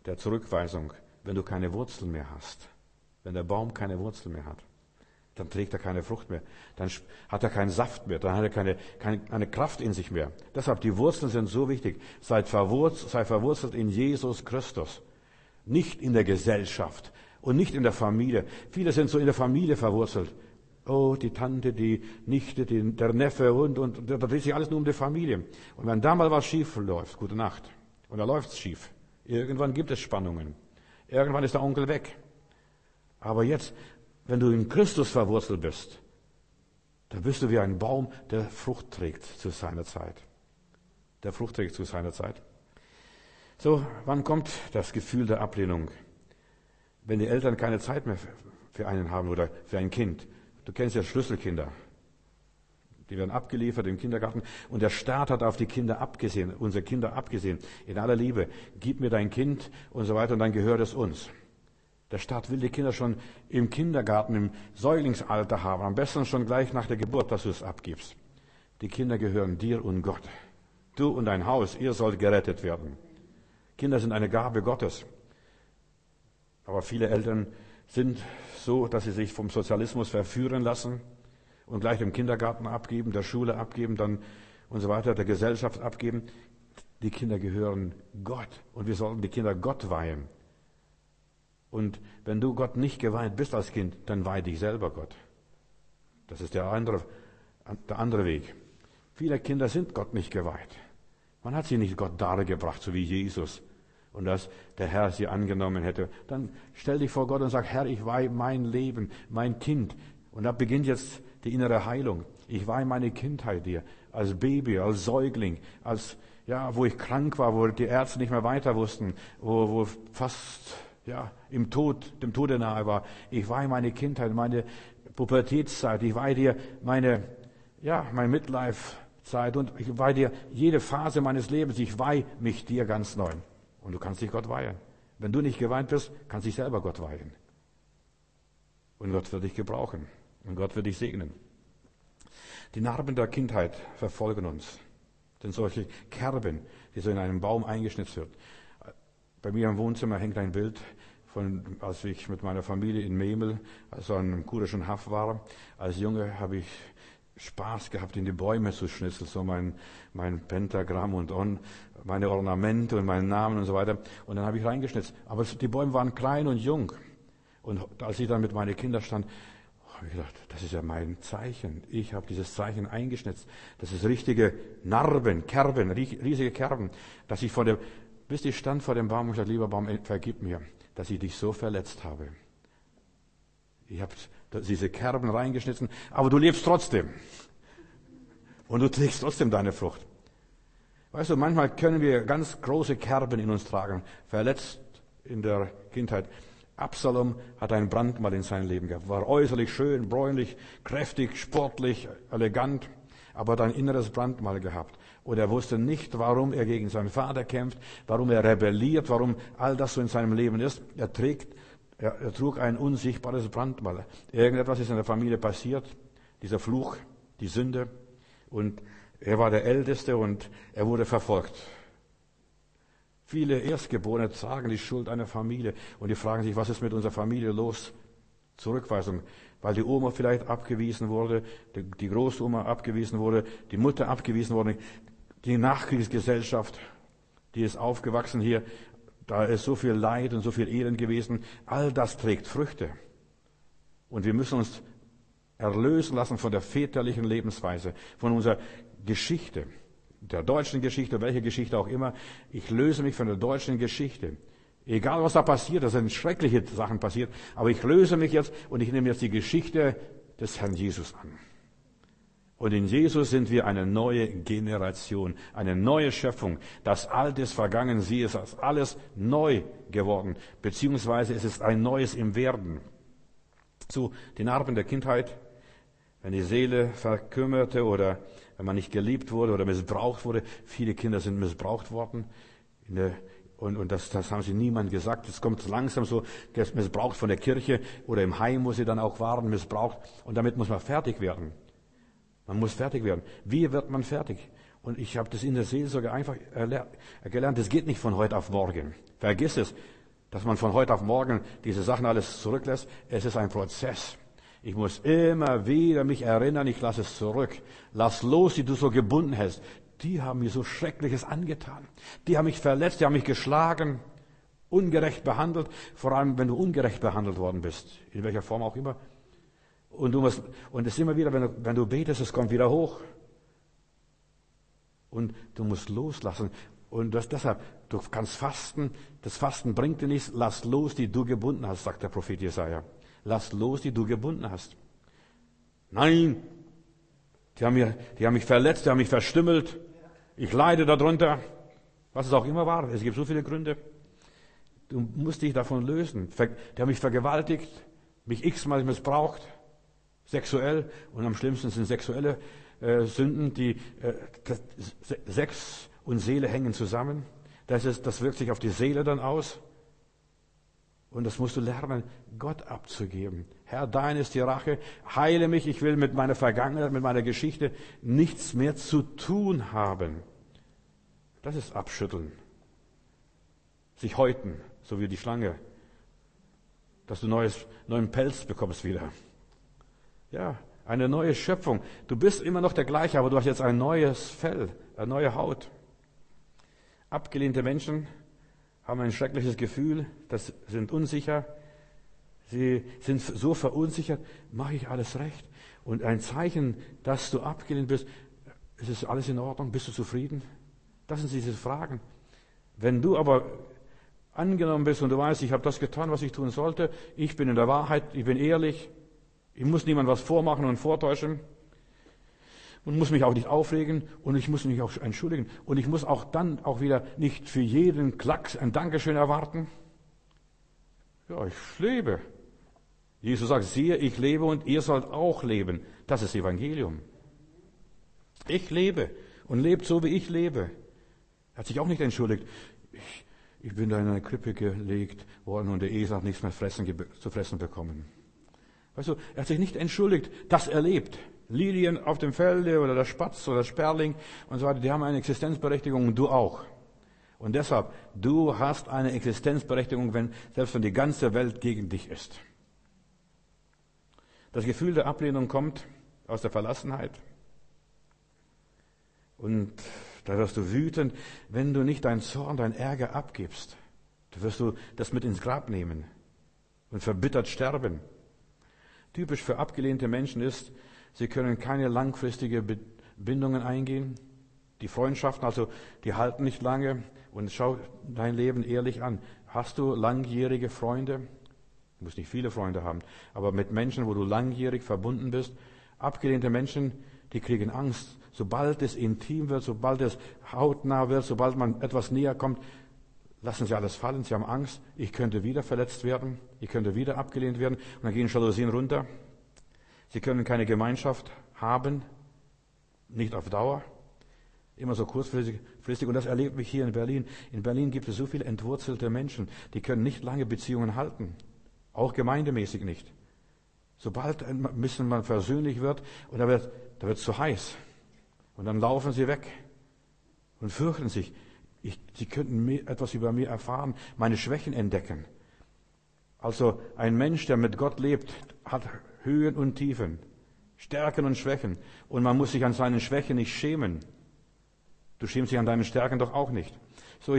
der Zurückweisung, wenn du keine Wurzeln mehr hast. Wenn der Baum keine Wurzeln mehr hat, dann trägt er keine Frucht mehr. Dann hat er keinen Saft mehr. Dann hat er keine, keine, keine Kraft in sich mehr. Deshalb, die Wurzeln sind so wichtig. Seid verwurzelt, sei verwurzelt in Jesus Christus. Nicht in der Gesellschaft und nicht in der Familie. Viele sind so in der Familie verwurzelt. Oh, die Tante, die Nichte, die, der Neffe und, und, und da dreht sich alles nur um die Familie. Und wenn da mal was schief läuft, gute Nacht, und da läuft's schief. Irgendwann gibt es Spannungen. Irgendwann ist der Onkel weg. Aber jetzt, wenn du in Christus verwurzelt bist, dann bist du wie ein Baum, der Frucht trägt zu seiner Zeit. Der Frucht trägt zu seiner Zeit. So, wann kommt das Gefühl der Ablehnung? Wenn die Eltern keine Zeit mehr für einen haben oder für ein Kind. Du kennst ja Schlüsselkinder. Die werden abgeliefert im Kindergarten und der Staat hat auf die Kinder abgesehen, unsere Kinder abgesehen, in aller Liebe. Gib mir dein Kind und so weiter und dann gehört es uns. Der Staat will die Kinder schon im Kindergarten, im Säuglingsalter haben, am besten schon gleich nach der Geburt, dass du es abgibst. Die Kinder gehören dir und Gott. Du und dein Haus, ihr sollt gerettet werden. Kinder sind eine Gabe Gottes. Aber viele Eltern sind so, dass sie sich vom Sozialismus verführen lassen und gleich dem Kindergarten abgeben, der Schule abgeben, dann und so weiter, der Gesellschaft abgeben. Die Kinder gehören Gott und wir sollten die Kinder Gott weihen. Und wenn du Gott nicht geweiht bist als Kind, dann weih dich selber Gott. Das ist der andere, der andere Weg. Viele Kinder sind Gott nicht geweiht. Man hat sie nicht Gott dargebracht, so wie Jesus. Und dass der Herr sie angenommen hätte. Dann stell dich vor Gott und sag, Herr, ich weihe mein Leben, mein Kind. Und da beginnt jetzt die innere Heilung. Ich weihe meine Kindheit dir. Als Baby, als Säugling, als, ja, wo ich krank war, wo die Ärzte nicht mehr weiter wussten, wo, wo fast, ja, im Tod, dem Tode nahe war. Ich weihe meine Kindheit, meine Pubertätszeit. Ich weihe dir meine, ja, meine Midlife-Zeit und ich weihe dir jede Phase meines Lebens. Ich weihe mich dir ganz neu. Und du kannst dich Gott weihen. Wenn du nicht geweint bist, kannst du dich selber Gott weihen. Und Gott wird dich gebrauchen. Und Gott wird dich segnen. Die Narben der Kindheit verfolgen uns. Das sind solche Kerben, die so in einem Baum eingeschnitzt wird. Bei mir im Wohnzimmer hängt ein Bild von, als ich mit meiner Familie in Memel, also an einem kurischen Haff war. Als Junge habe ich Spaß gehabt, in die Bäume zu schnitzeln, so mein, mein Pentagramm und on, meine Ornamente und meinen Namen und so weiter. Und dann habe ich reingeschnitzt. Aber die Bäume waren klein und jung. Und als ich dann mit meinen Kindern stand, habe ich gedacht, das ist ja mein Zeichen. Ich habe dieses Zeichen eingeschnitzt. Das ist richtige Narben, Kerben, riesige Kerben, dass ich vor dem, bis ich stand vor dem Baum und gesagt, lieber Baum, vergib mir, dass ich dich so verletzt habe. Ich habe diese Kerben reingeschnitten, aber du lebst trotzdem. Und du trägst trotzdem deine Frucht. Weißt du, manchmal können wir ganz große Kerben in uns tragen, verletzt in der Kindheit. Absalom hat ein Brandmal in seinem Leben gehabt, war äußerlich schön, bräunlich, kräftig, sportlich, elegant, aber hat ein inneres Brandmal gehabt. Und er wusste nicht, warum er gegen seinen Vater kämpft, warum er rebelliert, warum all das so in seinem Leben ist. Er trägt Er, er trug ein unsichtbares Brandmal. Irgendetwas ist in der Familie passiert, dieser Fluch, die Sünde. Und er war der Älteste und er wurde verfolgt. Viele Erstgeborene tragen die Schuld einer Familie und die fragen sich, was ist mit unserer Familie los? Zurückweisung, weil die Oma vielleicht abgewiesen wurde, die, die Großoma abgewiesen wurde, die Mutter abgewiesen wurde, die Nachkriegsgesellschaft, die ist aufgewachsen hier. Da ist so viel Leid und so viel Elend gewesen. All das trägt Früchte. Und wir müssen uns erlösen lassen von der väterlichen Lebensweise, von unserer Geschichte, der deutschen Geschichte, welche Geschichte auch immer. Ich löse mich von der deutschen Geschichte. Egal was da passiert, da sind schreckliche Sachen passiert, aber ich löse mich jetzt und ich nehme jetzt die Geschichte des Herrn Jesus an. Und in Jesus sind wir eine neue Generation, eine neue Schöpfung. Das Alte ist vergangen, sie ist alles neu geworden, beziehungsweise es ist ein Neues im Werden. So, die Narben der Kindheit, wenn die Seele verkümmerte oder wenn man nicht geliebt wurde oder missbraucht wurde. Viele Kinder sind missbraucht worden. In der, und und das, das haben sie niemandem gesagt. Es kommt langsam so, der ist missbraucht von der Kirche oder im Heim, wo sie dann auch waren, missbraucht. Und damit muss man fertig werden. Man muss fertig werden. Wie wird man fertig? Und ich habe das in der Seelsorge einfach gelernt. Das geht nicht von heute auf morgen. Vergiss es. dass man von heute auf morgen diese Sachen alles zurücklässt. Es ist ein Prozess. Ich muss immer wieder mich erinnern, ich lasse es zurück. Lass los, die du so gebunden hältst. Die haben mir so Schreckliches angetan. Die haben mich verletzt, die haben mich geschlagen, ungerecht behandelt. Vor allem, wenn du ungerecht behandelt worden bist. In welcher Form auch immer. Und du musst, und es ist immer wieder, wenn du, wenn du betest, es kommt wieder hoch. Und du musst loslassen. Und das, deshalb, du kannst fasten. Das Fasten bringt dir nichts. Lass los, die du gebunden hast, sagt der Prophet Jesaja. Lass los, die du gebunden hast. Nein, die haben, mir, die haben mich verletzt, die haben mich verstümmelt. Ich leide darunter. Was es auch immer war. Es gibt so viele Gründe. Du musst dich davon lösen. Die haben mich vergewaltigt, mich x-mal missbraucht, sexuell. Und am schlimmsten sind sexuelle äh, Sünden, die äh, das, Sex und Seele hängen zusammen. Das, ist, das wirkt sich auf die Seele dann aus. Und das musst du lernen, Gott abzugeben. Herr, dein ist die Rache. Heile mich, ich will mit meiner Vergangenheit, mit meiner Geschichte nichts mehr zu tun haben. Das ist Abschütteln. Sich häuten, so wie die Schlange. Dass du neues, neuen Pelz bekommst wieder. Ja, eine neue Schöpfung. Du bist immer noch der gleiche, aber du hast jetzt ein neues Fell, eine neue Haut. Abgelehnte Menschen haben ein schreckliches Gefühl, das sind unsicher, sie sind so verunsichert, mache ich alles recht? Und ein Zeichen, dass du abgelehnt bist, ist es alles in Ordnung, bist du zufrieden? Das sind diese Fragen. Wenn du aber angenommen bist und du weißt, ich habe das getan, was ich tun sollte, ich bin in der Wahrheit, ich bin ehrlich, ich muss niemandem was vormachen und vortäuschen, und muss mich auch nicht aufregen und ich muss mich auch entschuldigen. Und ich muss auch dann auch wieder nicht für jeden Klacks ein Dankeschön erwarten. Ja, ich lebe. Jesus sagt, siehe, ich lebe und ihr sollt auch leben. Das ist Evangelium. Ich lebe und lebt so, wie ich lebe. Er hat sich auch nicht entschuldigt. Ich, ich bin da in eine Krippe gelegt worden und der Esel hat nichts mehr fressen, zu fressen bekommen. Weißt du, er hat sich nicht entschuldigt, dass er lebt. Lilien auf dem Felde oder der Spatz oder Sperling und so weiter, die haben eine Existenzberechtigung und du auch. Und deshalb, du hast eine Existenzberechtigung, wenn, selbst wenn die ganze Welt gegen dich ist. Das Gefühl der Ablehnung kommt aus der Verlassenheit. Und da wirst du wütend, wenn du nicht deinen Zorn, deinen Ärger abgibst. Da wirst du das mit ins Grab nehmen und verbittert sterben. Typisch für abgelehnte Menschen ist, sie können keine langfristige Bindungen eingehen. Die Freundschaften, also, die halten nicht lange. Und schau dein Leben ehrlich an. Hast du langjährige Freunde? Du musst nicht viele Freunde haben. Aber mit Menschen, wo du langjährig verbunden bist. Abgelehnte Menschen, die kriegen Angst. Sobald es intim wird, sobald es hautnah wird, sobald man etwas näher kommt, lassen sie alles fallen. Sie haben Angst. Ich könnte wieder verletzt werden. Ich könnte wieder abgelehnt werden. Und dann gehen Jalousien runter. Sie können keine Gemeinschaft haben, nicht auf Dauer, immer so kurzfristig. Und das erlebe ich hier in Berlin. In Berlin gibt es so viele entwurzelte Menschen, die können nicht lange Beziehungen halten, auch gemeindemäßig nicht. Sobald ein bisschen man versöhnlich wird, und da wird da wird es zu heiß, und dann laufen sie weg und fürchten sich. Ich, sie könnten mehr, etwas über mir erfahren, meine Schwächen entdecken. Also ein Mensch, der mit Gott lebt, hat Höhen und Tiefen, Stärken und Schwächen. Und man muss sich an seinen Schwächen nicht schämen. Du schämst dich an deinen Stärken doch auch nicht. So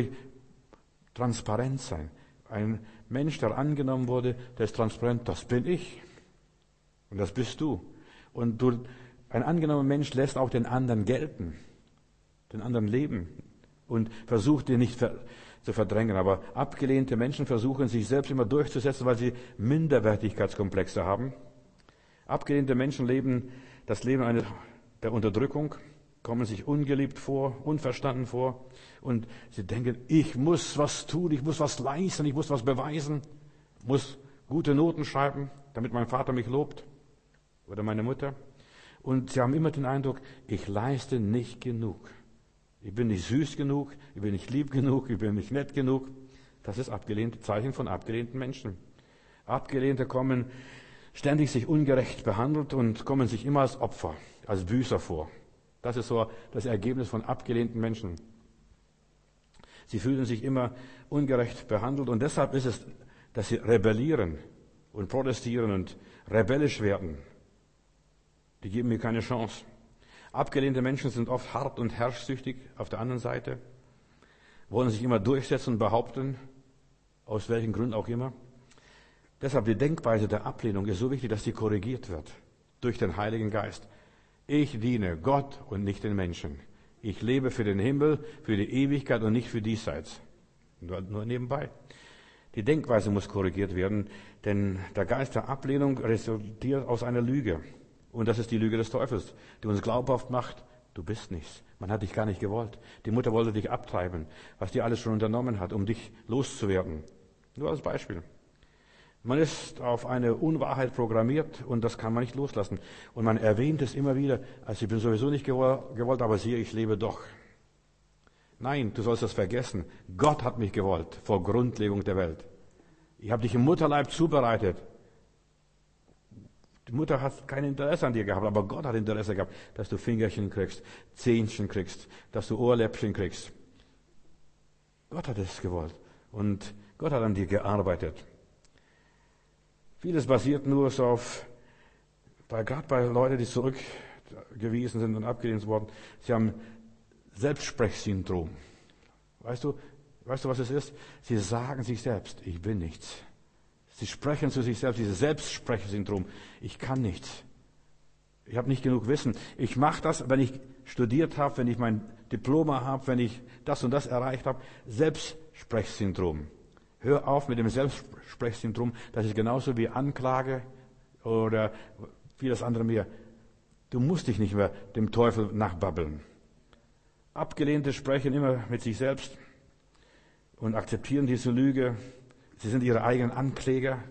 transparent sein. Ein Mensch, der angenommen wurde, der ist transparent. Das bin ich. Und das bist du. Und du, ein angenommener Mensch lässt auch den anderen gelten, den anderen leben und versucht ihn nicht ver- zu verdrängen. Aber abgelehnte Menschen versuchen sich selbst immer durchzusetzen, weil sie Minderwertigkeitskomplexe haben. Abgelehnte Menschen leben das Leben eine, der Unterdrückung, kommen sich ungeliebt vor, unverstanden vor und sie denken, ich muss was tun, ich muss was leisten, ich muss was beweisen, muss gute Noten schreiben, damit mein Vater mich lobt oder meine Mutter. Und sie haben immer den Eindruck, ich leiste nicht genug. Ich bin nicht süß genug, ich bin nicht lieb genug, ich bin nicht nett genug. Das ist abgelehnte Zeichen von abgelehnten Menschen. Abgelehnte kommen ständig sich ungerecht behandelt und kommen sich immer als Opfer, als Büßer vor. Das ist so das Ergebnis von abgelehnten Menschen. Sie fühlen sich immer ungerecht behandelt und deshalb ist es, dass sie rebellieren und protestieren und rebellisch werden. Die geben mir keine Chance. Abgelehnte Menschen sind oft hart und herrschsüchtig auf der anderen Seite, wollen sich immer durchsetzen und behaupten, aus welchen Gründen auch immer. Deshalb die Denkweise der Ablehnung ist so wichtig, dass sie korrigiert wird durch den Heiligen Geist. Ich diene Gott und nicht den Menschen. Ich lebe für den Himmel, für die Ewigkeit und nicht für diesseits. Nur, nur nebenbei. Die Denkweise muss korrigiert werden, denn der Geist der Ablehnung resultiert aus einer Lüge. Und das ist die Lüge des Teufels, die uns glaubhaft macht, du bist nichts. Man hat dich gar nicht gewollt. Die Mutter wollte dich abtreiben, was die alles schon unternommen hat, um dich loszuwerden. Nur als Beispiel. Man ist auf eine Unwahrheit programmiert und das kann man nicht loslassen. Und man erwähnt es immer wieder, also ich bin sowieso nicht gewollt, aber siehe, ich lebe doch. Nein, du sollst das vergessen. Gott hat mich gewollt vor Grundlegung der Welt. Ich habe dich im Mutterleib zubereitet. Die Mutter hat kein Interesse an dir gehabt, aber Gott hat Interesse gehabt, dass du Fingerchen kriegst, Zähnchen kriegst, dass du Ohrläppchen kriegst. Gott hat es gewollt und Gott hat an dir gearbeitet. Vieles basiert nur so auf, bei, gerade bei Leuten, die zurückgewiesen sind und abgelehnt worden, sie haben Selbstsprechsyndrom. Weißt du, weißt du, was es ist? Sie sagen sich selbst, ich bin nichts. Sie sprechen zu sich selbst, dieses Selbstsprechsyndrom. Ich kann nichts. Ich habe nicht genug Wissen. Ich mache das, wenn ich studiert habe, wenn ich mein Diploma habe, wenn ich das und das erreicht habe. Selbstsprechsyndrom. Hör auf mit dem Selbstsprechsyndrom. Das ist genauso wie Anklage oder wie das andere mehr. Du musst dich nicht mehr dem Teufel nachbabbeln. Abgelehnte sprechen immer mit sich selbst und akzeptieren diese Lüge. Sie sind ihre eigenen Ankläger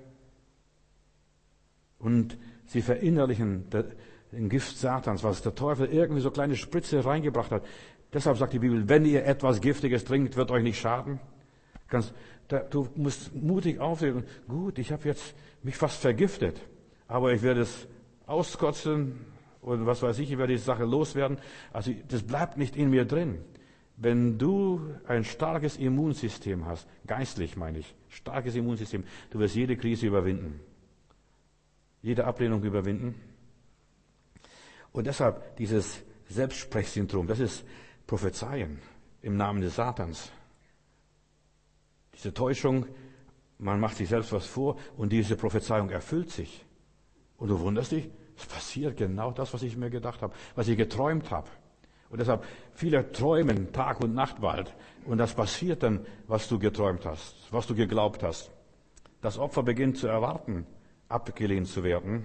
und sie verinnerlichen den Gift Satans, was der Teufel irgendwie so kleine Spritze reingebracht hat. Deshalb sagt die Bibel, wenn ihr etwas Giftiges trinkt, wird euch nicht schaden. Du musst mutig auftreten. Gut, ich habe jetzt mich fast vergiftet, aber ich werde es auskotzen und was weiß ich, ich werde die Sache loswerden. Also das bleibt nicht in mir drin. Wenn du ein starkes Immunsystem hast, geistlich meine ich, starkes Immunsystem, du wirst jede Krise überwinden, jede Ablehnung überwinden. Und deshalb dieses Selbstsprechsyndrom, das ist Prophezeien im Namen des Satans. Diese Täuschung, man macht sich selbst was vor und diese Prophezeiung erfüllt sich. Und du wunderst dich, es passiert genau das, was ich mir gedacht habe, was ich geträumt habe. Und deshalb, viele träumen Tag und Nacht bald. Und das passiert dann, was du geträumt hast, was du geglaubt hast. Das Opfer beginnt zu erwarten, abgelehnt zu werden.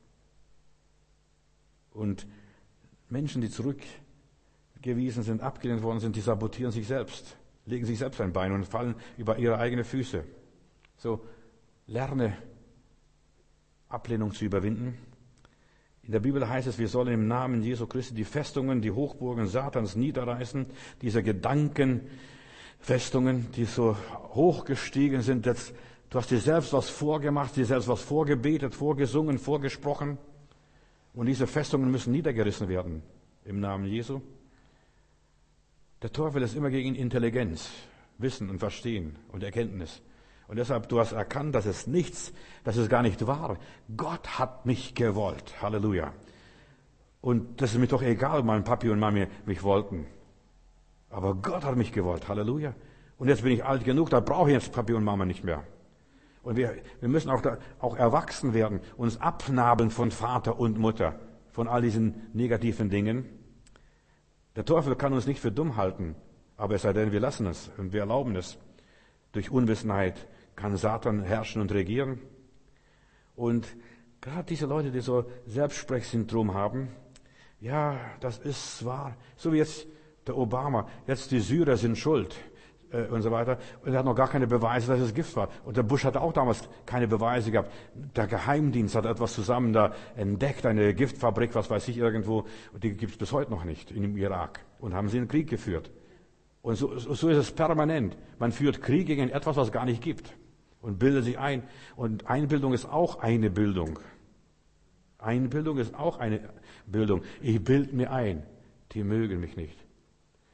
Und Menschen, die zurückgewiesen sind, abgelehnt worden sind, die sabotieren sich selbst, legen sich selbst ein Bein und fallen über ihre eigenen Füße. So, lerne Ablehnung zu überwinden. In der Bibel heißt es, wir sollen im Namen Jesu Christi die Festungen, die Hochburgen Satans niederreißen, diese Gedankenfestungen, die so hochgestiegen sind. Jetzt, du hast dir selbst was vorgemacht, dir selbst was vorgebetet, vorgesungen, vorgesprochen. Und diese Festungen müssen niedergerissen werden im Namen Jesu. Der Teufel ist immer gegen Intelligenz, Wissen und Verstehen und Erkenntnis. Und deshalb, du hast erkannt, dass es nichts, dass es gar nicht wahr. Gott hat mich gewollt. Halleluja. Und das ist mir doch egal, ob mein Papi und Mami mich wollten. Aber Gott hat mich gewollt. Halleluja. Und jetzt bin ich alt genug, da brauche ich jetzt Papi und Mama nicht mehr. Und wir, wir müssen auch, da, auch erwachsen werden, uns abnabeln von Vater und Mutter, von all diesen negativen Dingen. Der Teufel kann uns nicht für dumm halten, aber es sei denn, wir lassen es und wir erlauben es. Durch Unwissenheit kann Satan herrschen und regieren. Und gerade diese Leute, die so Selbstsprechsyndrom haben, ja, das ist wahr. So wie jetzt der Obama, jetzt die Syrer sind schuld äh, und so weiter. Und er hat noch gar keine Beweise, dass es Gift war. Und der Bush hatte auch damals keine Beweise gehabt. Der Geheimdienst hat etwas zusammen da entdeckt, eine Giftfabrik, was weiß ich, irgendwo. Und die gibt es bis heute noch nicht in dem Irak. Und haben sie einen Krieg geführt. Und so, so ist es permanent. Man führt Krieg gegen etwas, was es gar nicht gibt. Und bildet sich ein. Und Einbildung ist auch eine Bildung. Einbildung ist auch eine Bildung. Ich bilde mir ein, die mögen mich nicht.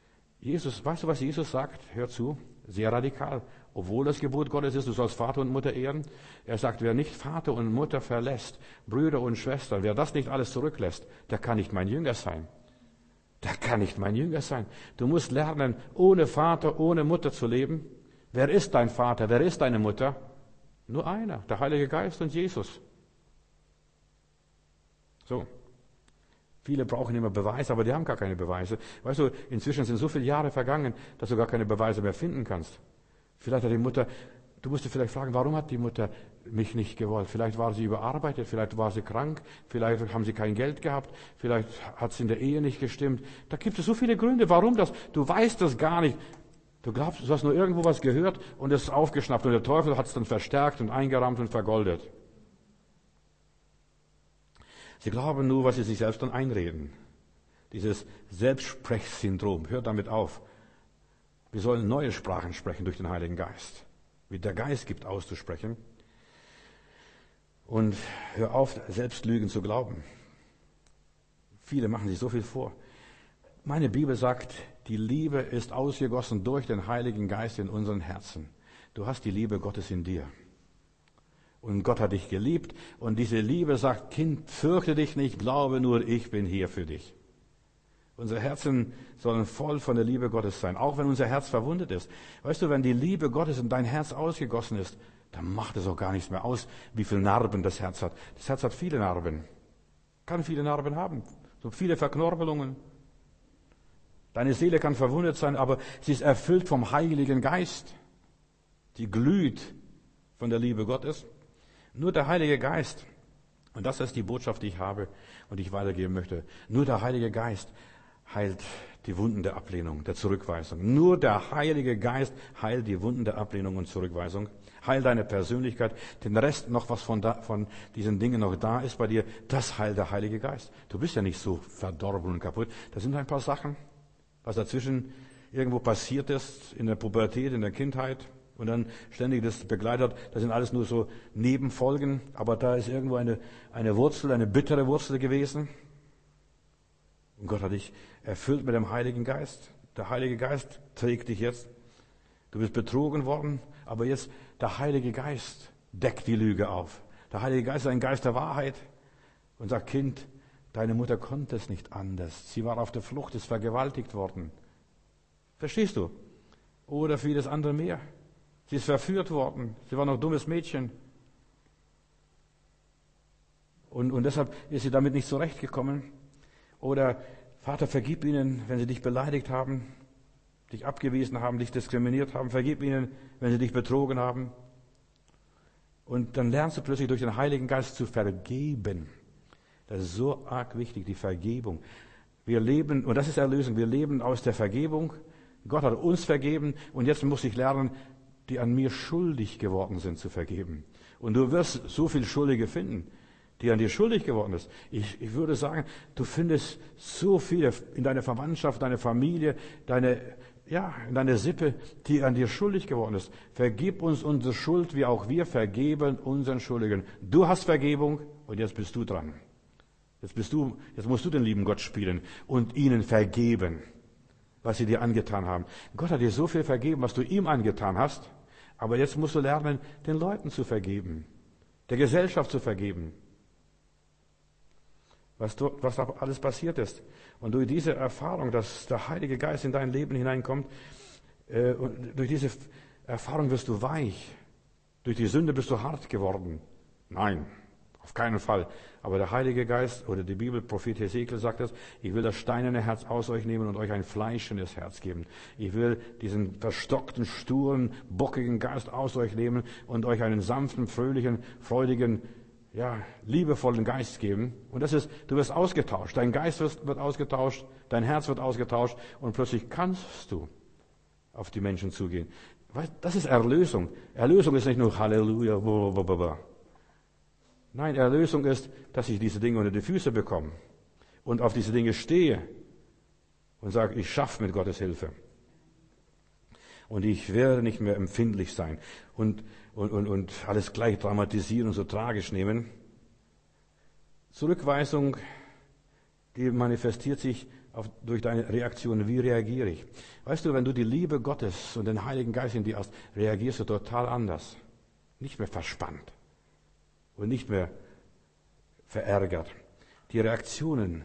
Jesus, weißt du, was Jesus sagt? Hör zu, sehr radikal. Obwohl das Gebot Gottes ist, du sollst Vater und Mutter ehren. Er sagt, wer nicht Vater und Mutter verlässt, Brüder und Schwestern, wer das nicht alles zurücklässt, der kann nicht mein Jünger sein. Der kann nicht mein Jünger sein. Du musst lernen, ohne Vater, ohne Mutter zu leben. Wer ist dein Vater? Wer ist deine Mutter? Nur einer, der Heilige Geist und Jesus. So. Viele brauchen immer Beweise, aber die haben gar keine Beweise. Weißt du, inzwischen sind so viele Jahre vergangen, dass du gar keine Beweise mehr finden kannst. Vielleicht hat die Mutter, du musst dir vielleicht fragen, warum hat die Mutter mich nicht gewollt? Vielleicht war sie überarbeitet, vielleicht war sie krank, vielleicht haben sie kein Geld gehabt, vielleicht hat es in der Ehe nicht gestimmt. Da gibt es so viele Gründe, warum das, du weißt das gar nicht. Du glaubst, du hast nur irgendwo was gehört und es ist aufgeschnappt und der Teufel hat es dann verstärkt und eingerahmt und vergoldet. Sie glauben nur, was sie sich selbst dann einreden. Dieses Selbstsprechsyndrom, hört damit auf. Wir sollen neue Sprachen sprechen durch den Heiligen Geist. Wie der Geist gibt, auszusprechen. Und hör auf, Selbstlügen zu glauben. Viele machen sich so viel vor. Meine Bibel sagt, die Liebe ist ausgegossen durch den Heiligen Geist in unseren Herzen. Du hast die Liebe Gottes in dir. Und Gott hat dich geliebt. Und diese Liebe sagt, Kind, fürchte dich nicht, glaube nur, ich bin hier für dich. Unsere Herzen sollen voll von der Liebe Gottes sein, auch wenn unser Herz verwundet ist. Weißt du, wenn die Liebe Gottes in dein Herz ausgegossen ist, dann macht es auch gar nichts mehr aus, wie viele Narben das Herz hat. Das Herz hat viele Narben. Kann viele Narben haben. So viele Verknorbelungen. Deine Seele kann verwundet sein, aber sie ist erfüllt vom Heiligen Geist. Die glüht von der Liebe Gottes. Nur der Heilige Geist, und das ist die Botschaft, die ich habe und die ich weitergeben möchte, nur der Heilige Geist heilt die Wunden der Ablehnung, der Zurückweisung. Nur der Heilige Geist heilt die Wunden der Ablehnung und Zurückweisung. Heilt deine Persönlichkeit. Den Rest noch, was von, da, von diesen Dingen noch da ist bei dir, das heilt der Heilige Geist. Du bist ja nicht so verdorben und kaputt. Das sind ein paar Sachen, was dazwischen irgendwo passiert ist, in der Pubertät, in der Kindheit. Und dann ständig das begleitet, das sind alles nur so Nebenfolgen, aber da ist irgendwo eine, eine Wurzel, eine bittere Wurzel gewesen. Und Gott hat dich erfüllt mit dem Heiligen Geist. Der Heilige Geist trägt dich jetzt. Du bist betrogen worden, aber jetzt der Heilige Geist deckt die Lüge auf. Der Heilige Geist ist ein Geist der Wahrheit und sagt, Kind, deine Mutter konnte es nicht anders. Sie war auf der Flucht, ist vergewaltigt worden. Verstehst du? Oder vieles andere mehr. Sie ist verführt worden. Sie war noch ein dummes Mädchen. Und, und deshalb ist sie damit nicht zurechtgekommen. Oder, Vater, vergib ihnen, wenn sie dich beleidigt haben, dich abgewiesen haben, dich diskriminiert haben. Vergib ihnen, wenn sie dich betrogen haben. Und dann lernst du plötzlich durch den Heiligen Geist zu vergeben. Das ist so arg wichtig, die Vergebung. Wir leben, und das ist Erlösung, wir leben aus der Vergebung. Gott hat uns vergeben und jetzt muss ich lernen, die an mir schuldig geworden sind, zu vergeben. Und du wirst so viel Schuldige finden, die an dir schuldig geworden ist. Ich, ich würde sagen, du findest so viele in deiner Verwandtschaft, deine Familie, deine, ja, in deiner Sippe, die an dir schuldig geworden ist. Vergib uns unsere Schuld, wie auch wir vergeben unseren Schuldigen. Du hast Vergebung und jetzt bist du dran. Jetzt bist du, jetzt musst du den lieben Gott spielen und ihnen vergeben, was sie dir angetan haben. Gott hat dir so viel vergeben, was du ihm angetan hast. Aber jetzt musst du lernen, den Leuten zu vergeben, der Gesellschaft zu vergeben, was, du, was da alles passiert ist. Und durch diese Erfahrung, dass der Heilige Geist in dein Leben hineinkommt, äh, und durch diese Erfahrung wirst du weich. Durch die Sünde bist du hart geworden. Nein, auf keinen Fall. Aber der Heilige Geist oder die Bibel, Prophet Hesekiel sagt es, ich will das steinerne Herz aus euch nehmen und euch ein fleischendes Herz geben. Ich will diesen verstockten, sturen, bockigen Geist aus euch nehmen und euch einen sanften, fröhlichen, freudigen, ja, liebevollen Geist geben. Und das ist, du wirst ausgetauscht. Dein Geist wird, wird ausgetauscht, dein Herz wird ausgetauscht und plötzlich kannst du auf die Menschen zugehen. Das ist Erlösung. Erlösung ist nicht nur Halleluja, blablabla. Nein, Erlösung ist, dass ich diese Dinge unter die Füße bekomme und auf diese Dinge stehe und sage, ich schaffe mit Gottes Hilfe. Und ich werde nicht mehr empfindlich sein und, und, und, und alles gleich dramatisieren und so tragisch nehmen. Zurückweisung, die manifestiert sich auf, durch deine Reaktion. Wie reagiere ich? Weißt du, wenn du die Liebe Gottes und den Heiligen Geist in dir hast, reagierst du total anders. Nicht mehr verspannt und nicht mehr verärgert. Die Reaktionen,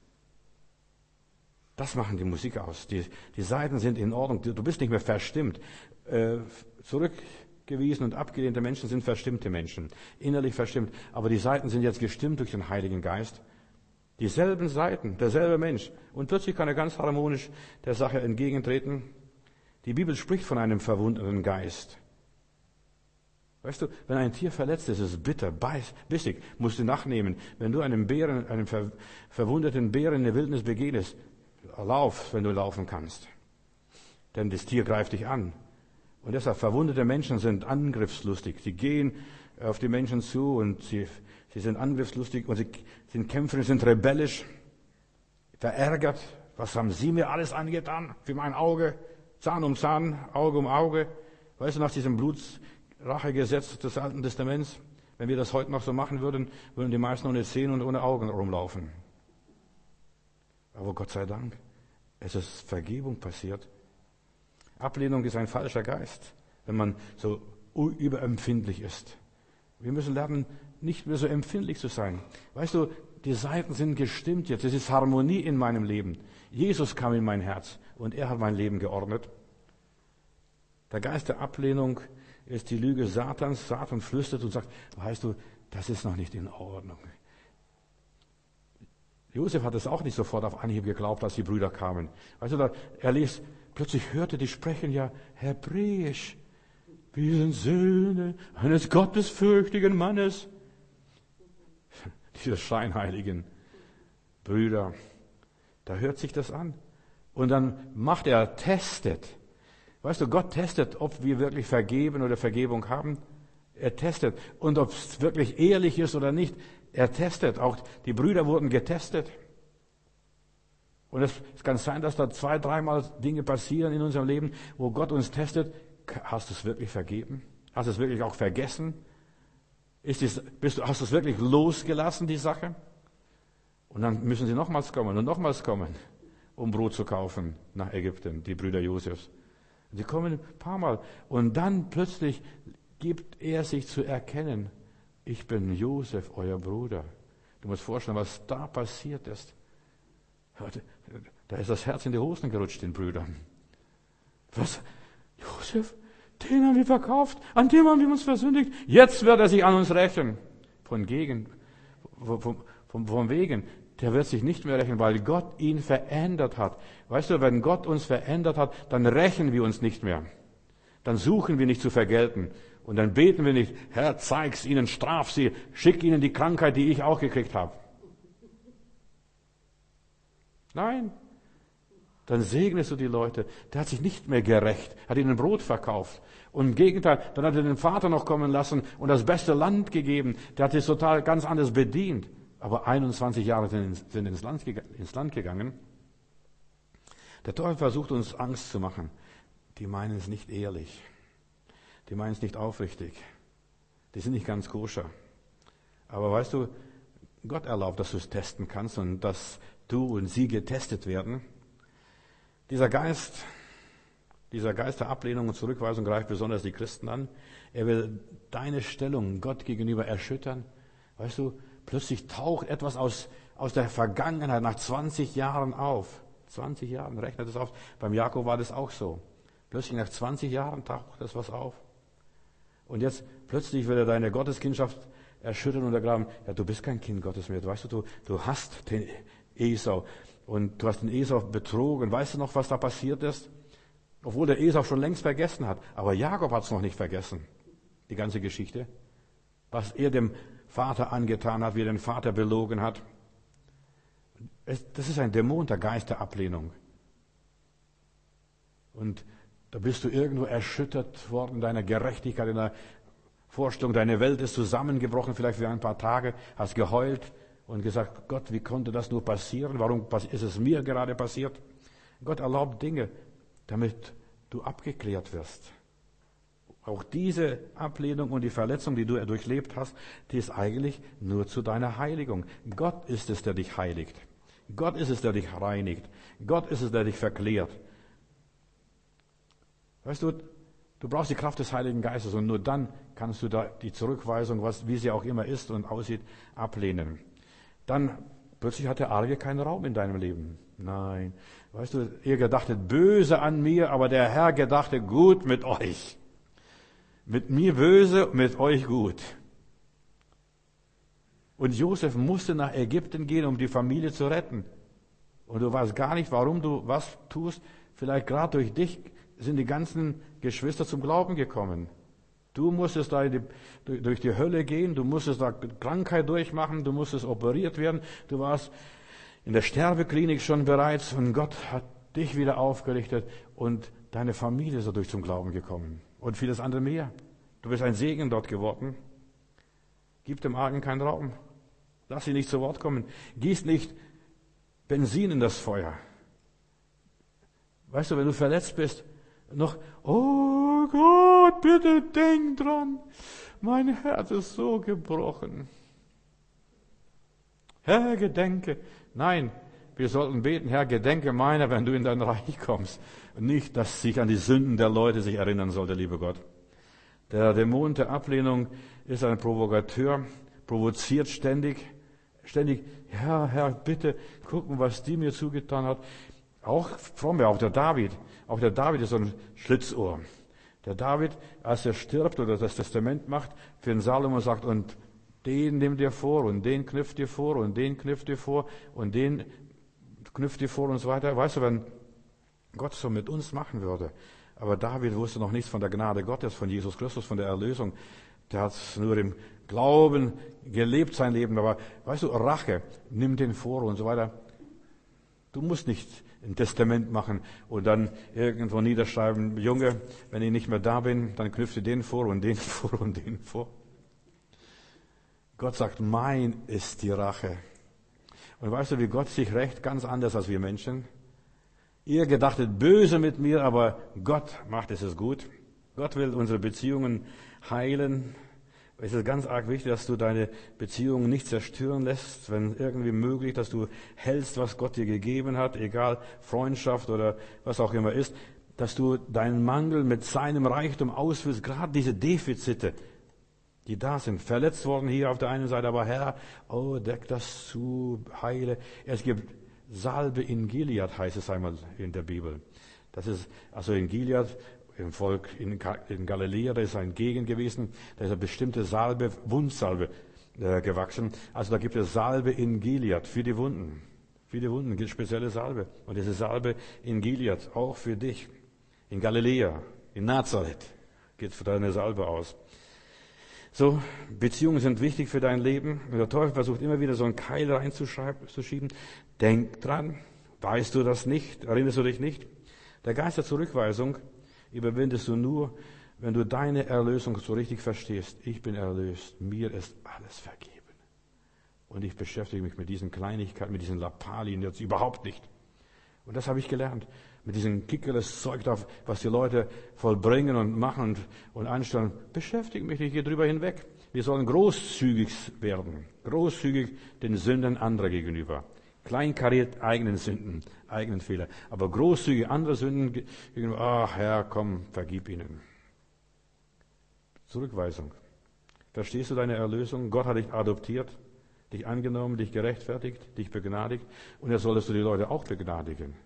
das machen die Musik aus. Die, die Saiten sind in Ordnung. Du bist nicht mehr verstimmt. Äh, zurückgewiesen und abgelehnte Menschen sind verstimmte Menschen. Innerlich verstimmt. Aber die Saiten sind jetzt gestimmt durch den Heiligen Geist. Dieselben Saiten, derselbe Mensch. Und plötzlich kann er ganz harmonisch der Sache entgegentreten. Die Bibel spricht von einem verwundeten Geist. Weißt du, wenn ein Tier verletzt ist, ist es bitter, beiß, bissig, musst du nachnehmen. Wenn du einem Bären, einem ver, verwundeten Bären in der Wildnis begegnest, lauf, wenn du laufen kannst. Denn das Tier greift dich an. Und deshalb, verwundete Menschen sind angriffslustig. Sie gehen auf die Menschen zu und sie, sie sind angriffslustig und sie sind kämpferisch, sind rebellisch, verärgert. Was haben sie mir alles angetan für mein Auge? Zahn um Zahn, Auge um Auge. Weißt du, nach diesem Blutrachegesetz des Alten Testaments, wenn wir das heute noch so machen würden, würden die meisten ohne Zähne und ohne Augen rumlaufen. Aber Gott sei Dank, es ist Vergebung passiert. Ablehnung ist ein falscher Geist, wenn man so überempfindlich ist. Wir müssen lernen, nicht mehr so empfindlich zu sein. Weißt du, die Saiten sind gestimmt jetzt. Es ist Harmonie in meinem Leben. Jesus kam in mein Herz und er hat mein Leben geordnet. Der Geist der Ablehnung ist die Lüge Satans. Satan flüstert und sagt, weißt du, das ist noch nicht in Ordnung. Josef hat es auch nicht sofort auf Anhieb geglaubt, als die Brüder kamen. Weißt du, er ließ, plötzlich hörte, die sprechen ja Hebräisch. Wir sind Söhne eines gottesfürchtigen Mannes. Diese scheinheiligen Brüder. Da hört sich das an. Und dann macht er, testet. Weißt du, Gott testet, ob wir wirklich vergeben oder Vergebung haben. Er testet. Und ob es wirklich ehrlich ist oder nicht. Er testet. Auch die Brüder wurden getestet. Und es, es kann sein, dass da zwei, dreimal Dinge passieren in unserem Leben, wo Gott uns testet. Hast du es wirklich vergeben? Hast du es wirklich auch vergessen? Ist es, bist du, hast du es wirklich losgelassen, die Sache? Und dann müssen sie nochmals kommen und nochmals kommen, um Brot zu kaufen nach Ägypten, die Brüder Josefs. Sie kommen ein paar Mal. Und dann plötzlich gibt er sich zu erkennen, ich bin Josef, euer Bruder. Du musst vorstellen, was da passiert ist. Da ist das Herz in die Hosen gerutscht, den Brüdern. Was? Josef, den haben wir verkauft, an dem haben wir uns versündigt. Jetzt wird er sich an uns rächen. Von gegen, von, von, von wegen. Der wird sich nicht mehr rächen, weil Gott ihn verändert hat. Weißt du, wenn Gott uns verändert hat, dann rächen wir uns nicht mehr. Dann suchen wir nicht zu vergelten. Und dann beten wir nicht, Herr, zeig's ihnen, straf sie, schick ihnen die Krankheit, die ich auch gekriegt habe. Nein. Dann segnest du die Leute. Der hat sich nicht mehr gerächt, hat ihnen Brot verkauft. Und im Gegenteil, dann hat er den Vater noch kommen lassen und das beste Land gegeben. Der hat es total ganz anders bedient. Aber einundzwanzig Jahre sind ins Land, ins Land gegangen. Der Teufel versucht uns Angst zu machen. Die meinen es nicht ehrlich. Die meinen es nicht aufrichtig. Die sind nicht ganz koscher. Aber weißt du, Gott erlaubt, dass du es testen kannst und dass du und sie getestet werden. Dieser Geist, dieser Geist der Ablehnung und Zurückweisung greift besonders die Christen an. Er will deine Stellung Gott gegenüber erschüttern. Weißt du, plötzlich taucht etwas aus, aus der Vergangenheit nach zwanzig Jahren auf. zwanzig Jahren, rechnet es auf. Beim Jakob war das auch so. Plötzlich nach zwanzig Jahren taucht das was auf. Und jetzt plötzlich will er deine Gotteskindschaft erschüttern und ergraben. Ja, du bist kein Kind Gottes mehr. Weißt du, du, du hast den Esau. Und du hast den Esau betrogen. Weißt du noch, was da passiert ist? Obwohl der Esau schon längst vergessen hat. Aber Jakob hat es noch nicht vergessen. Die ganze Geschichte. Was er dem Vater angetan hat, wie er den Vater belogen hat. Das ist ein Dämon, der Geist der Ablehnung. Und da bist du irgendwo erschüttert worden in deiner Gerechtigkeit, in der Vorstellung, deine Welt ist zusammengebrochen, vielleicht für ein paar Tage, hast geheult und gesagt, Gott, wie konnte das nur passieren? Warum ist es mir gerade passiert? Gott erlaubt Dinge, damit du abgeklärt wirst. Auch diese Ablehnung und die Verletzung, die du durchlebt hast, die ist eigentlich nur zu deiner Heiligung. Gott ist es, der dich heiligt. Gott ist es, der dich reinigt. Gott ist es, der dich verklärt. Weißt du, du brauchst die Kraft des Heiligen Geistes und nur dann kannst du da die Zurückweisung, was, wie sie auch immer ist und aussieht, ablehnen. Dann plötzlich hat der Arge keinen Raum in deinem Leben. Nein. Weißt du, ihr gedachtet böse an mir, aber der Herr gedachte gut mit euch. Mit mir böse, mit euch gut. Und Josef musste nach Ägypten gehen, um die Familie zu retten. Und du weißt gar nicht, warum du was tust. Vielleicht gerade durch dich sind die ganzen Geschwister zum Glauben gekommen. Du musstest da die, durch die Hölle gehen, du musstest da Krankheit durchmachen, du musstest operiert werden. Du warst in der Sterbeklinik schon bereits und Gott hat dich wieder aufgerichtet und deine Familie ist dadurch zum Glauben gekommen. Und vieles andere mehr. Du bist ein Segen dort geworden. Gib dem Argen keinen Raum. Lass sie nicht zu Wort kommen. Gieß nicht Benzin in das Feuer. Weißt du, wenn du verletzt bist, noch, oh Gott, bitte denk dran. Mein Herz ist so gebrochen. Herr, gedenke. Nein, wir sollten beten, Herr, gedenke meiner, wenn du in dein Reich kommst. Nicht, dass sich an die Sünden der Leute sich erinnern sollte, lieber Gott. Der Dämon der Ablehnung ist ein Provokateur, provoziert ständig, ständig, Herr, Herr, bitte gucken, was die mir zugetan hat. Auch fromme, auch der David, auch der David ist so ein Schlitzohr. Der David, als er stirbt oder das Testament macht, für den Salomo sagt, und den nimm dir vor und den knüpft dir vor und den knüpft dir vor und den knüpft dir vor und so weiter. Weißt du, wenn Gott so mit uns machen würde, aber David wusste noch nichts von der Gnade Gottes, von Jesus Christus, von der Erlösung. Der hat nur im Glauben gelebt, sein Leben. Aber weißt du, Rache, nimm den vor und so weiter. Du musst nicht ein Testament machen und dann irgendwo niederschreiben, Junge, wenn ich nicht mehr da bin, dann knüpft ihr den vor und den vor und den vor. Gott sagt, mein ist die Rache. Und weißt du, wie Gott sich rächt? Ganz anders als wir Menschen. Ihr gedachtet böse mit mir, aber Gott macht es es gut. Gott will unsere Beziehungen heilen. Es ist ganz arg wichtig, dass du deine Beziehungen nicht zerstören lässt, wenn irgendwie möglich, dass du hältst, was Gott dir gegeben hat, egal Freundschaft oder was auch immer ist, dass du deinen Mangel mit seinem Reichtum ausfüllst, gerade diese Defizite, die da sind, verletzt worden hier auf der einen Seite, aber Herr, oh, deck das zu, heile. Es gibt Salbe in Gilead, heißt es einmal in der Bibel. Das ist, also in Gilead, im Volk in, in Galiläa, da ist ein Gegend gewesen, da ist eine bestimmte Salbe, Wundsalbe äh, gewachsen. Also da gibt es Salbe in Gilead für die Wunden. Für die Wunden gibt es spezielle Salbe. Und diese Salbe in Gilead, auch für dich. In Galiläa, in Nazareth geht für deine Salbe aus. So, Beziehungen sind wichtig für dein Leben. Und der Teufel versucht immer wieder so einen Keil reinzuschieben. Denk dran, weißt du das nicht? Erinnerst du dich nicht? Der Geist der Zurückweisung überwindest du nur, wenn du deine Erlösung so richtig verstehst. Ich bin erlöst, mir ist alles vergeben. Und ich beschäftige mich mit diesen Kleinigkeiten, mit diesen Lappalien jetzt überhaupt nicht. Und das habe ich gelernt. Mit diesem kickeres Zeug, was die Leute vollbringen und machen und, und anstellen. Beschäftige mich nicht, ich gehe drüber hinweg. Wir sollen großzügig werden. Großzügig den Sünden anderer gegenüber. Kleinkariert eigenen Sünden, eigenen Fehler. Aber großzügig andere Sünden gegenüber, ach Herr, komm, vergib ihnen. Zurückweisung. Verstehst du deine Erlösung? Gott hat dich adoptiert, dich angenommen, dich gerechtfertigt, dich begnadigt. Und jetzt solltest du die Leute auch begnadigen.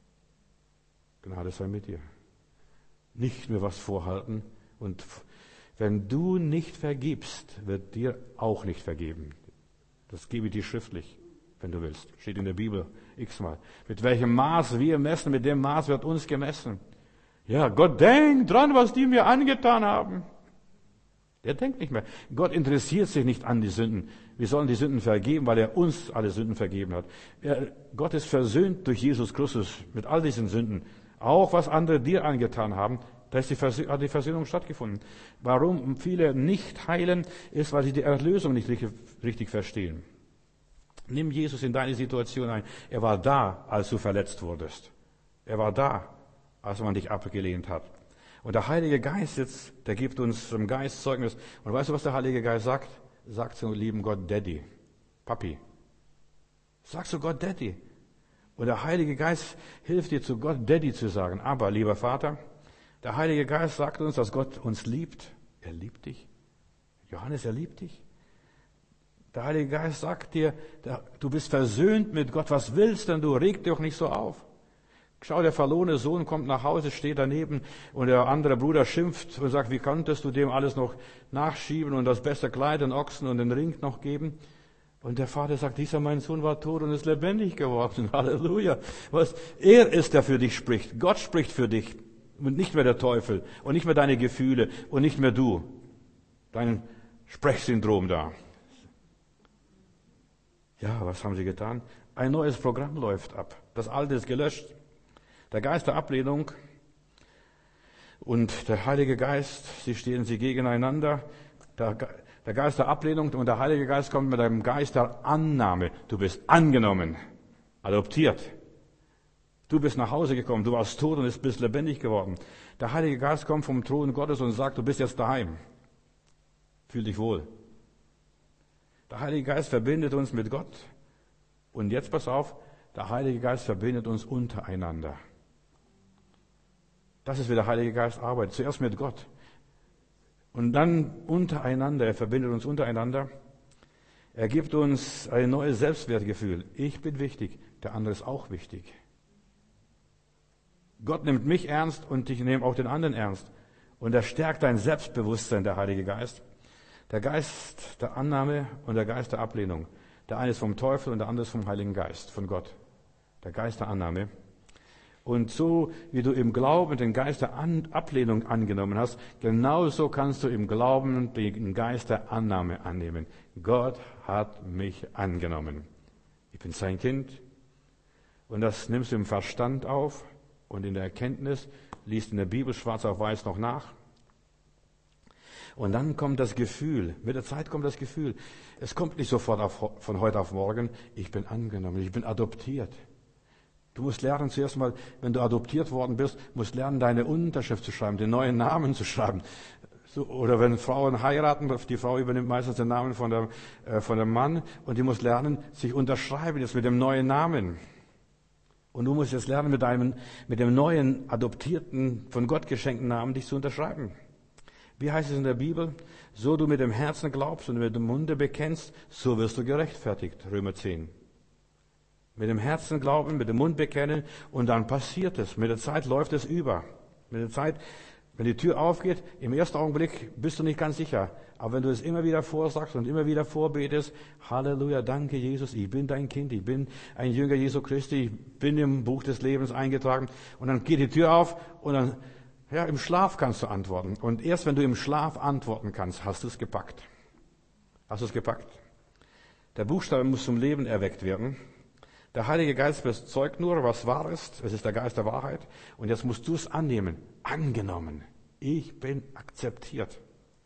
Gnade sei mit dir. Nicht mehr was vorhalten. Und wenn du nicht vergibst, wird dir auch nicht vergeben. Das gebe ich dir schriftlich, wenn du willst. Steht in der Bibel x-mal. Mit welchem Maß wir messen, mit dem Maß wird uns gemessen. Ja, Gott denkt dran, was die mir angetan haben. Der denkt nicht mehr. Gott interessiert sich nicht an die Sünden. Wir sollen die Sünden vergeben, weil er uns alle Sünden vergeben hat. Er, Gott ist versöhnt durch Jesus Christus mit all diesen Sünden. Auch was andere dir angetan haben, da ist die Vers- hat die Versöhnung stattgefunden. Warum viele nicht heilen, ist, weil sie die Erlösung nicht richtig, richtig verstehen. Nimm Jesus in deine Situation ein. Er war da, als du verletzt wurdest. Er war da, als man dich abgelehnt hat. Und der Heilige Geist jetzt, der gibt uns im Geist Zeugnis. Und weißt du, was der Heilige Geist sagt? Sagt zu lieben Gott, Daddy, Papi. Sag zu Gott, Daddy. Und der Heilige Geist hilft dir zu Gott Daddy zu sagen. Aber, lieber Vater, der Heilige Geist sagt uns, dass Gott uns liebt. Er liebt dich. Johannes, er liebt dich. Der Heilige Geist sagt dir, du bist versöhnt mit Gott. Was willst denn du? Reg dich doch nicht so auf. Schau, der verlorene Sohn kommt nach Hause, steht daneben und der andere Bruder schimpft und sagt, wie konntest du dem alles noch nachschieben und das beste Kleid, den Ochsen und den Ring noch geben? Und der Vater sagt, dieser mein Sohn war tot und ist lebendig geworden. Halleluja. Was? Er ist, der für dich spricht. Gott spricht für dich und nicht mehr der Teufel und nicht mehr deine Gefühle und nicht mehr du. Dein Sprechsyndrom da. Ja, was haben sie getan? Ein neues Programm läuft ab. Das alte ist gelöscht. Der Geist der Ablehnung und der Heilige Geist, sie stehen sie gegeneinander. Der, der Geist der Ablehnung und der Heilige Geist kommt mit einem Geist der Annahme. Du bist angenommen, adoptiert. Du bist nach Hause gekommen, du warst tot und bist lebendig geworden. Der Heilige Geist kommt vom Thron Gottes und sagt, du bist jetzt daheim. Fühl dich wohl. Der Heilige Geist verbindet uns mit Gott. Und jetzt pass auf, der Heilige Geist verbindet uns untereinander. Das ist, wie der Heilige Geist arbeitet. Zuerst mit Gott. Und dann untereinander. Er verbindet uns untereinander. Er gibt uns ein neues Selbstwertgefühl. Ich bin wichtig, der andere ist auch wichtig. Gott nimmt mich ernst und ich nehme auch den anderen ernst. Und er stärkt dein Selbstbewusstsein, der Heilige Geist. Der Geist der Annahme und der Geist der Ablehnung. Der eine ist vom Teufel und der andere ist vom Heiligen Geist, von Gott. Der Geist der Annahme. Und so wie du im Glauben den Geist der An- Ablehnung angenommen hast, genauso kannst du im Glauben den Geist der Annahme annehmen. Gott hat mich angenommen. Ich bin sein Kind. Und das nimmst du im Verstand auf und in der Erkenntnis, liest in der Bibel schwarz auf weiß noch nach. Und dann kommt das Gefühl, mit der Zeit kommt das Gefühl. Es kommt nicht sofort auf, von heute auf morgen, ich bin angenommen, ich bin adoptiert. Du musst lernen zuerst mal, wenn du adoptiert worden bist, musst lernen, deine Unterschrift zu schreiben, den neuen Namen zu schreiben. So, oder wenn Frauen heiraten, die Frau übernimmt meistens den Namen von, der, äh, von dem Mann und die muss lernen, sich unterschreiben jetzt mit dem neuen Namen. Und du musst jetzt lernen, mit, deinem, mit dem neuen, adoptierten, von Gott geschenkten Namen dich zu unterschreiben. Wie heißt es in der Bibel? So du mit dem Herzen glaubst und mit dem Munde bekennst, so wirst du gerechtfertigt. Römer zehn. Mit dem Herzen glauben, mit dem Mund bekennen und dann passiert es. Mit der Zeit läuft es über. Mit der Zeit, wenn die Tür aufgeht, im ersten Augenblick bist du nicht ganz sicher. Aber wenn du es immer wieder vorsagst und immer wieder vorbetest, Halleluja, danke Jesus, ich bin dein Kind, ich bin ein Jünger Jesu Christi, ich bin im Buch des Lebens eingetragen. Und dann geht die Tür auf und dann, ja, im Schlaf kannst du antworten. Und erst wenn du im Schlaf antworten kannst, hast du es gepackt. Hast du es gepackt? Der Buchstabe muss zum Leben erweckt werden. Der Heilige Geist bezeugt nur, was wahr ist. Es ist der Geist der Wahrheit. Und jetzt musst du es annehmen. Angenommen. Ich bin akzeptiert.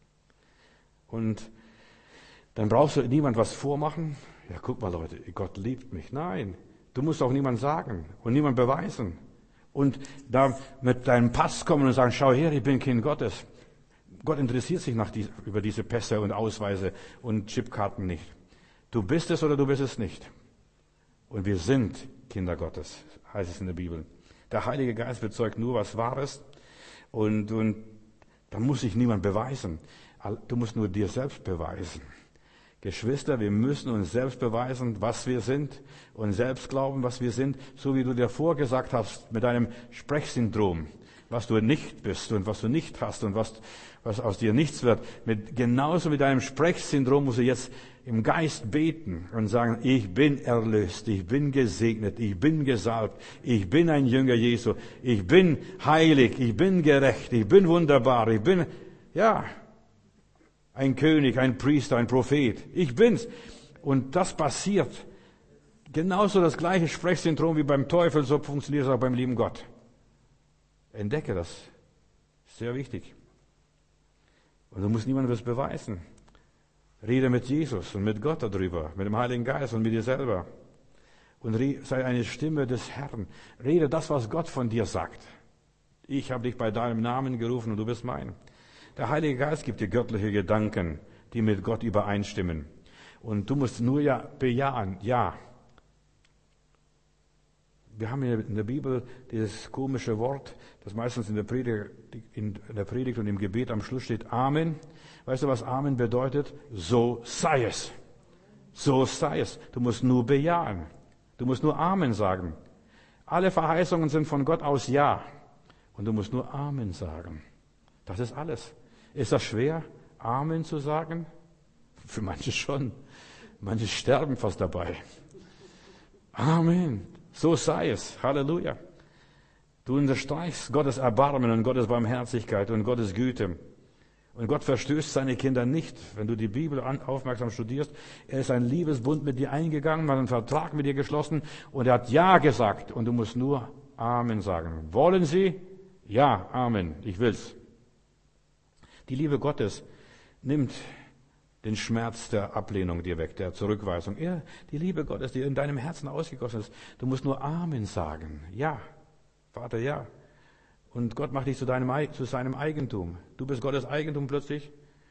Und dann brauchst du niemand was vormachen. Ja, guck mal Leute, Gott liebt mich. Nein, du musst auch niemand sagen und niemand beweisen. Und da mit deinem Pass kommen und sagen, schau her, ich bin Kind Gottes. Gott interessiert sich nach die, über diese Pässe und Ausweise und Chipkarten nicht. Du bist es oder du bist es nicht. Und wir sind Kinder Gottes, heißt es in der Bibel. Der Heilige Geist bezeugt nur, was wahr ist. Und, und da muss sich niemand beweisen. Du musst nur dir selbst beweisen. Geschwister, wir müssen uns selbst beweisen, was wir sind und selbst glauben, was wir sind, so wie du dir vorgesagt hast mit deinem Sprechsyndrom, was du nicht bist und was du nicht hast und was, was aus dir nichts wird. Mit, genauso mit deinem Sprechsyndrom musst du jetzt im Geist beten und sagen, ich bin erlöst, ich bin gesegnet, ich bin gesalbt, ich bin ein Jünger Jesu, ich bin heilig, ich bin gerecht, ich bin wunderbar, ich bin, ja, ein König, ein Priester, ein Prophet. Ich bin's. Und das passiert. Genauso das gleiche Sprechsyndrom wie beim Teufel, so funktioniert es auch beim lieben Gott. Entdecke das. Sehr wichtig. Und du musst niemandem was beweisen. Rede mit Jesus und mit Gott darüber, mit dem Heiligen Geist und mit dir selber. Und sei eine Stimme des Herrn. Rede das, was Gott von dir sagt. Ich habe dich bei deinem Namen gerufen und du bist mein. Der Heilige Geist gibt dir göttliche Gedanken, die mit Gott übereinstimmen. Und du musst nur ja bejahen, ja. wir haben hier in der Bibel dieses komische Wort, das meistens in der Predigt, in der Predigt und im Gebet am Schluss steht, Amen. Weißt du, was Amen bedeutet? So sei es. So sei es. Du musst nur bejahen. Du musst nur Amen sagen. Alle Verheißungen sind von Gott aus Ja. Und du musst nur Amen sagen. Das ist alles. Ist das schwer, Amen zu sagen? Für manche schon. Manche sterben fast dabei. Amen. So sei es. Halleluja. Du unterstreichst Gottes Erbarmen und Gottes Barmherzigkeit und Gottes Güte. Und Gott verstößt seine Kinder nicht. Wenn du die Bibel aufmerksam studierst, er ist ein Liebesbund mit dir eingegangen, hat einen Vertrag mit dir geschlossen und er hat Ja gesagt. Und du musst nur Amen sagen. Wollen Sie? Ja, Amen. Ich will's. Die Liebe Gottes nimmt den Schmerz der Ablehnung dir weg, der Zurückweisung. Er, die Liebe Gottes, die in deinem Herzen ausgegossen ist. Du musst nur Amen sagen. Ja, Vater, ja. Und Gott macht dich zu deinem, zu seinem Eigentum. Du bist Gottes Eigentum plötzlich.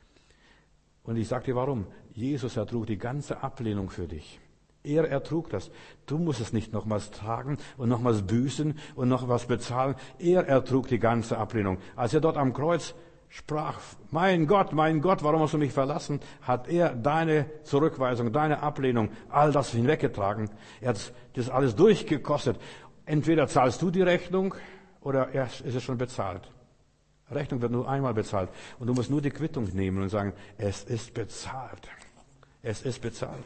Und ich sag dir warum. Jesus ertrug die ganze Ablehnung für dich. Er ertrug das. Du musst es nicht nochmals tragen und nochmals büßen und noch was bezahlen. Er ertrug die ganze Ablehnung. Als er dort am Kreuz sprach, mein Gott, mein Gott, warum hast du mich verlassen, hat er deine Zurückweisung, deine Ablehnung, all das hinweggetragen. Er hat das alles durchgekostet. Entweder zahlst du die Rechnung oder erst ist es schon bezahlt. Rechnung wird nur einmal bezahlt. Und du musst nur die Quittung nehmen und sagen, es ist bezahlt. Es ist bezahlt.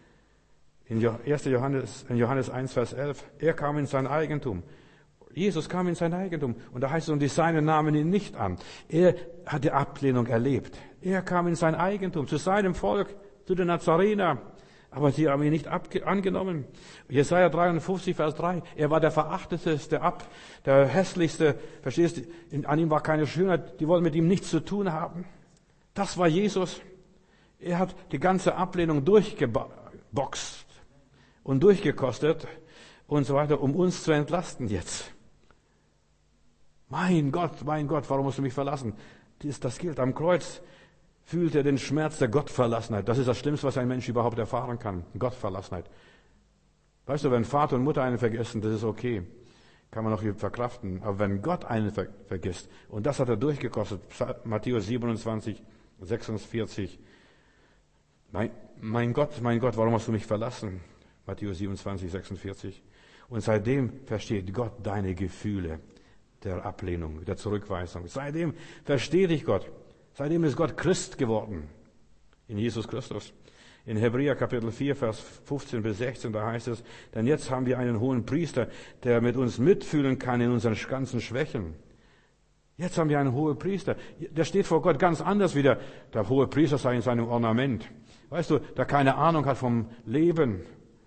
In erster Johannes, in Johannes eins, Vers elf, er kam in sein Eigentum. Jesus kam in sein Eigentum. Und da heißt es, und die Seinen nahmen ihn nicht an. Er hat die Ablehnung erlebt. Er kam in sein Eigentum, zu seinem Volk, zu den Nazarener. Aber sie haben ihn nicht abge- angenommen. Jesaja dreiundfünfzig, Vers drei. Er war der Verachteteste, ab, der Hässlichste. Verstehst du? An ihm war keine Schönheit. Die wollten mit ihm nichts zu tun haben. Das war Jesus. Er hat die ganze Ablehnung durchgeboxt und durchgekostet und so weiter, um uns zu entlasten jetzt. Mein Gott, mein Gott, warum musst du mich verlassen? Das, das gilt am Kreuz. Fühlt er den Schmerz der Gottverlassenheit. Das ist das Schlimmste, was ein Mensch überhaupt erfahren kann. Gottverlassenheit. Weißt du, wenn Vater und Mutter einen vergessen, das ist okay. Kann man noch verkraften. Aber wenn Gott einen ver- vergisst, und das hat er durchgekostet, Matthäus siebenundzwanzig, sechsundvierzig. Mein, mein Gott, mein Gott, warum hast du mich verlassen? Matthäus siebenundzwanzig, sechsundvierzig. Und seitdem versteht Gott deine Gefühle der Ablehnung, der Zurückweisung. Seitdem versteht dich Gott. Seitdem ist Gott Christ geworden. In Jesus Christus. In Hebräer Kapitel vier, Vers fünfzehn bis sechzehn, da heißt es, denn jetzt haben wir einen hohen Priester, der mit uns mitfühlen kann in unseren ganzen Schwächen. Jetzt haben wir einen hohen Priester. Der steht vor Gott ganz anders wie der, der hohe Priester sei in seinem Ornament. Weißt du, der keine Ahnung hat vom Leben.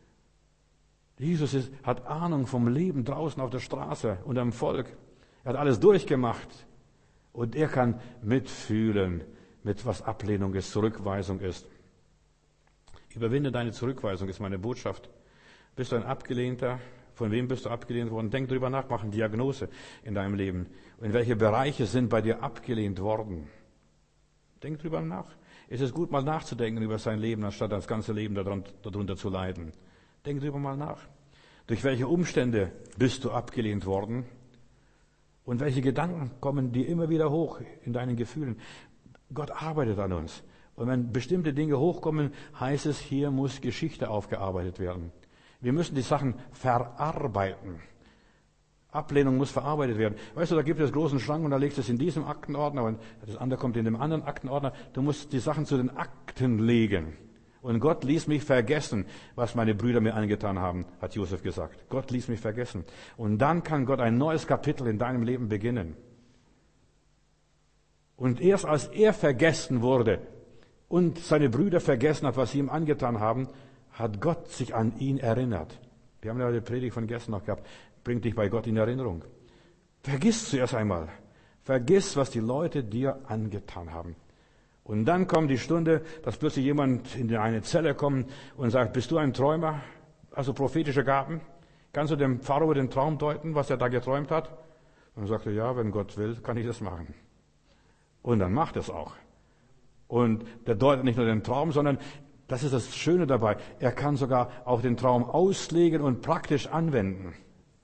Jesus ist, hat Ahnung vom Leben draußen auf der Straße und am Volk. Er hat alles durchgemacht. Und er kann mitfühlen, mit was Ablehnung ist, Zurückweisung ist. Überwinde deine Zurückweisung, ist meine Botschaft. Bist du ein Abgelehnter? Von wem bist du abgelehnt worden? Denk drüber nach, mach eine Diagnose in deinem Leben. In welche Bereiche sind bei dir abgelehnt worden? Denk drüber nach. Es ist gut, mal nachzudenken über sein Leben, anstatt das ganze Leben darunter zu leiden. Denk drüber mal nach. Durch welche Umstände bist du abgelehnt worden? Und welche Gedanken kommen dir immer wieder hoch in deinen Gefühlen? Gott arbeitet an uns. Und wenn bestimmte Dinge hochkommen, heißt es, hier muss Geschichte aufgearbeitet werden. Wir müssen die Sachen verarbeiten. Ablehnung muss verarbeitet werden. Weißt du, da gibt es einen großen Schrank und da legst du es in diesem Aktenordner und das andere kommt in dem anderen Aktenordner. Du musst die Sachen zu den Akten legen. Und Gott ließ mich vergessen, was meine Brüder mir angetan haben, hat Josef gesagt. Gott ließ mich vergessen. Und dann kann Gott ein neues Kapitel in deinem Leben beginnen. Und erst als er vergessen wurde und seine Brüder vergessen hat, was sie ihm angetan haben, hat Gott sich an ihn erinnert. Wir haben ja die Predigt von gestern noch gehabt. Bring dich bei Gott in Erinnerung. Vergiss zuerst einmal. Vergiss, was die Leute dir angetan haben. Und dann kommt die Stunde, dass plötzlich jemand in eine Zelle kommt und sagt, bist du ein Träumer? Also prophetische Gaben? Kannst du dem Pharao den Traum deuten, was er da geträumt hat? Und dann sagt er, ja, wenn Gott will, kann ich das machen. Und dann macht es auch. Und der deutet nicht nur den Traum, sondern das ist das Schöne dabei. Er kann sogar auch den Traum auslegen und praktisch anwenden.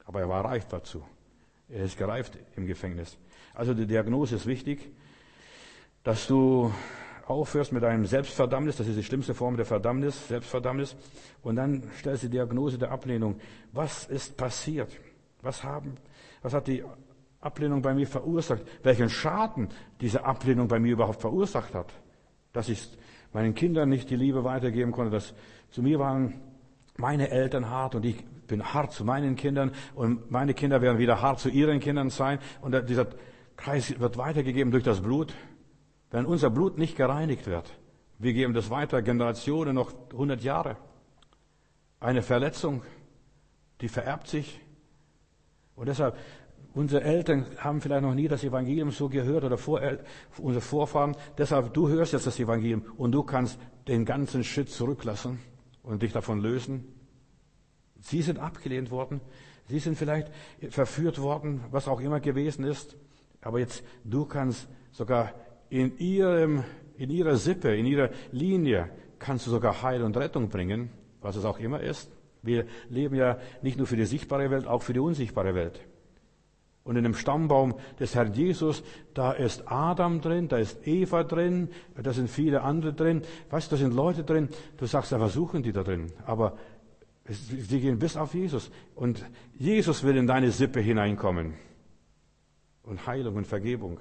Aber er war reif dazu. Er ist gereift im Gefängnis. Also die Diagnose ist wichtig, dass du aufhörst mit einem Selbstverdammnis, das ist die schlimmste Form der Verdammnis, Selbstverdammnis, und dann stellst du die Diagnose der Ablehnung. Was ist passiert? Was haben, was hat die Ablehnung bei mir verursacht? Welchen Schaden diese Ablehnung bei mir überhaupt verursacht hat? Dass ich meinen Kindern nicht die Liebe weitergeben konnte, dass zu mir waren meine Eltern hart und ich bin hart zu meinen Kindern und meine Kinder werden wieder hart zu ihren Kindern sein und dieser Kreis wird weitergegeben durch das Blut. Wenn unser Blut nicht gereinigt wird, wir geben das weiter Generationen, noch hundert Jahre. Eine Verletzung, die vererbt sich. Und deshalb, unsere Eltern haben vielleicht noch nie das Evangelium so gehört oder vor, unsere Vorfahren. Deshalb, du hörst jetzt das Evangelium und du kannst den ganzen Shit zurücklassen und dich davon lösen. Sie sind abgelehnt worden. Sie sind vielleicht verführt worden, was auch immer gewesen ist. Aber jetzt, du kannst sogar in ihrem, in ihrer Sippe, in ihrer Linie, kannst du sogar Heil und Rettung bringen, was es auch immer ist. Wir leben ja nicht nur für die sichtbare Welt, auch für die unsichtbare Welt. Und in dem Stammbaum des Herrn Jesus, da ist Adam drin, da ist Eva drin, da sind viele andere drin. Weißt du, da sind Leute drin, du sagst, ja, was suchen die da drin? Aber sie gehen bis auf Jesus. Und Jesus will in deine Sippe hineinkommen. Und Heilung und Vergebung.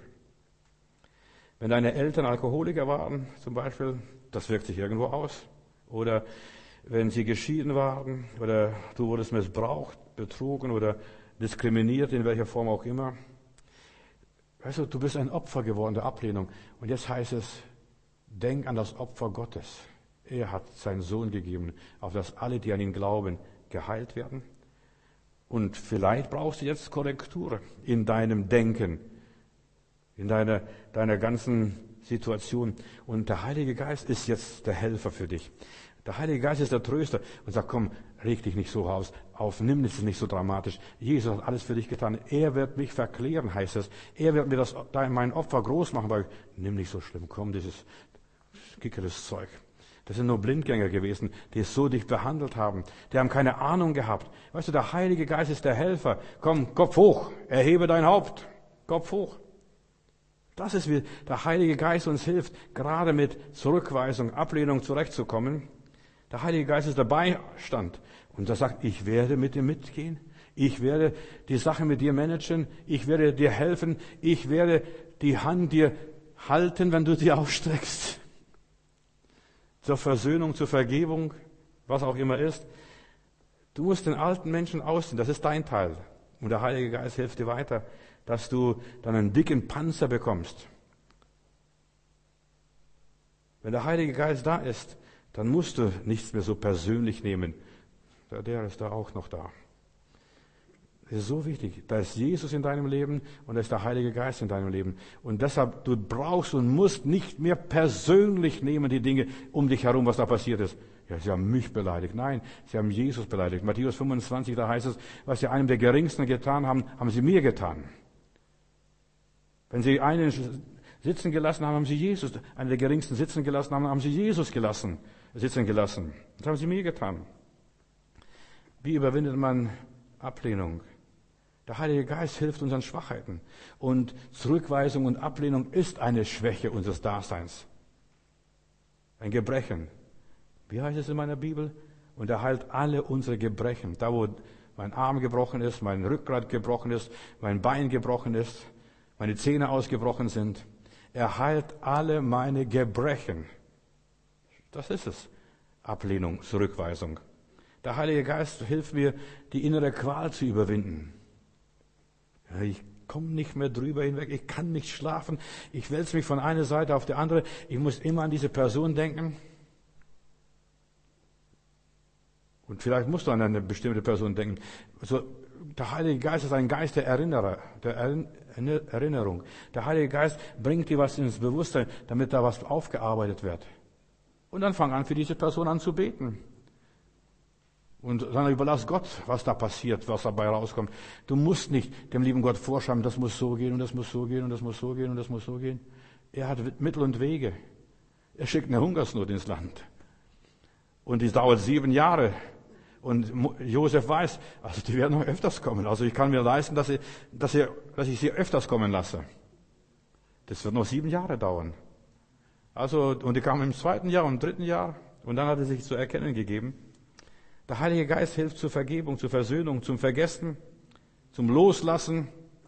Wenn deine Eltern Alkoholiker waren, zum Beispiel, das wirkt sich irgendwo aus. Oder wenn sie geschieden waren, oder du wurdest missbraucht, betrogen oder diskriminiert, in welcher Form auch immer. Weißt du, du bist ein Opfer geworden der Ablehnung. Und jetzt heißt es, denk an das Opfer Gottes. Er hat seinen Sohn gegeben, auf dass alle, die an ihn glauben, geheilt werden. Und vielleicht brauchst du jetzt Korrektur in deinem Denken, in deiner, deiner ganzen Situation. Und der Heilige Geist ist jetzt der Helfer für dich. Der Heilige Geist ist der Tröster und sagt, komm, reg dich nicht so aus, auf, nimm es nicht so dramatisch. Jesus hat alles für dich getan. Er wird mich verklären, heißt es. Er wird mir das, mein Opfer groß machen, weil, nimm nicht so schlimm, komm, dieses kickeres Zeug. Das sind nur Blindgänger gewesen, die es so dich behandelt haben. Die haben keine Ahnung gehabt. Weißt du, der Heilige Geist ist der Helfer. Komm, Kopf hoch, erhebe dein Haupt. Kopf hoch. Das ist, wie der Heilige Geist uns hilft, gerade mit Zurückweisung, Ablehnung zurechtzukommen. Der Heilige Geist ist der Beistand. Und er sagt, ich werde mit dir mitgehen. Ich werde die Sache mit dir managen. Ich werde dir helfen. Ich werde die Hand dir halten, wenn du sie ausstreckst. Zur Versöhnung, zur Vergebung, was auch immer ist. Du musst den alten Menschen ausziehen, das ist dein Teil. Und der Heilige Geist hilft dir weiter, dass du dann einen dicken Panzer bekommst. Wenn der Heilige Geist da ist, dann musst du nichts mehr so persönlich nehmen. Der ist da auch noch da. Das ist so wichtig. Da ist Jesus in deinem Leben und da ist der Heilige Geist in deinem Leben. Und deshalb, du brauchst und musst nicht mehr persönlich nehmen die Dinge um dich herum, was da passiert ist. Ja, sie haben mich beleidigt. Nein, sie haben Jesus beleidigt. Matthäus fünfundzwanzig, da heißt es, was sie einem der Geringsten getan haben, haben sie mir getan. Wenn sie einen sitzen gelassen haben, haben sie Jesus, einen der Geringsten sitzen gelassen haben, haben sie Jesus gelassen, sitzen gelassen. Das haben sie mir getan. Wie überwindet man Ablehnung? Der Heilige Geist hilft unseren Schwachheiten. Und Zurückweisung und Ablehnung ist eine Schwäche unseres Daseins. Ein Gebrechen. Wie heißt es in meiner Bibel? Und er heilt alle unsere Gebrechen. Da, wo mein Arm gebrochen ist, mein Rückgrat gebrochen ist, mein Bein gebrochen ist, meine Zähne ausgebrochen sind. Er heilt alle meine Gebrechen. Das ist es. Ablehnung, Zurückweisung. Der Heilige Geist hilft mir, die innere Qual zu überwinden. Ich komme nicht mehr drüber hinweg, ich kann nicht schlafen, ich wälze mich von einer Seite auf die andere, ich muss immer an diese Person denken. Und vielleicht musst du an eine bestimmte Person denken. Also, der Heilige Geist ist ein Geist der Erinnerer, der Erinnerung. Der Heilige Geist bringt dir was ins Bewusstsein, damit da was aufgearbeitet wird. Und dann fang an, für diese Person an zu beten. Und dann überlass Gott, was da passiert, was dabei rauskommt. Du musst nicht dem lieben Gott vorschreiben, das muss so gehen und das muss so gehen und das muss so gehen und das muss so gehen. Er hat Mittel und Wege. Er schickt eine Hungersnot ins Land. Und die dauert sieben Jahre. Und Josef weiß, also die werden noch öfters kommen. Also ich kann mir leisten, dass ich, dass ich, dass ich sie öfters kommen lasse. Das wird noch sieben Jahre dauern. Also, und die kamen im zweiten Jahr und im dritten Jahr. Und dann hat er sich zu erkennen gegeben. Der Heilige Geist hilft zur Vergebung, zur Versöhnung, zum Vergessen, zum Loslassen.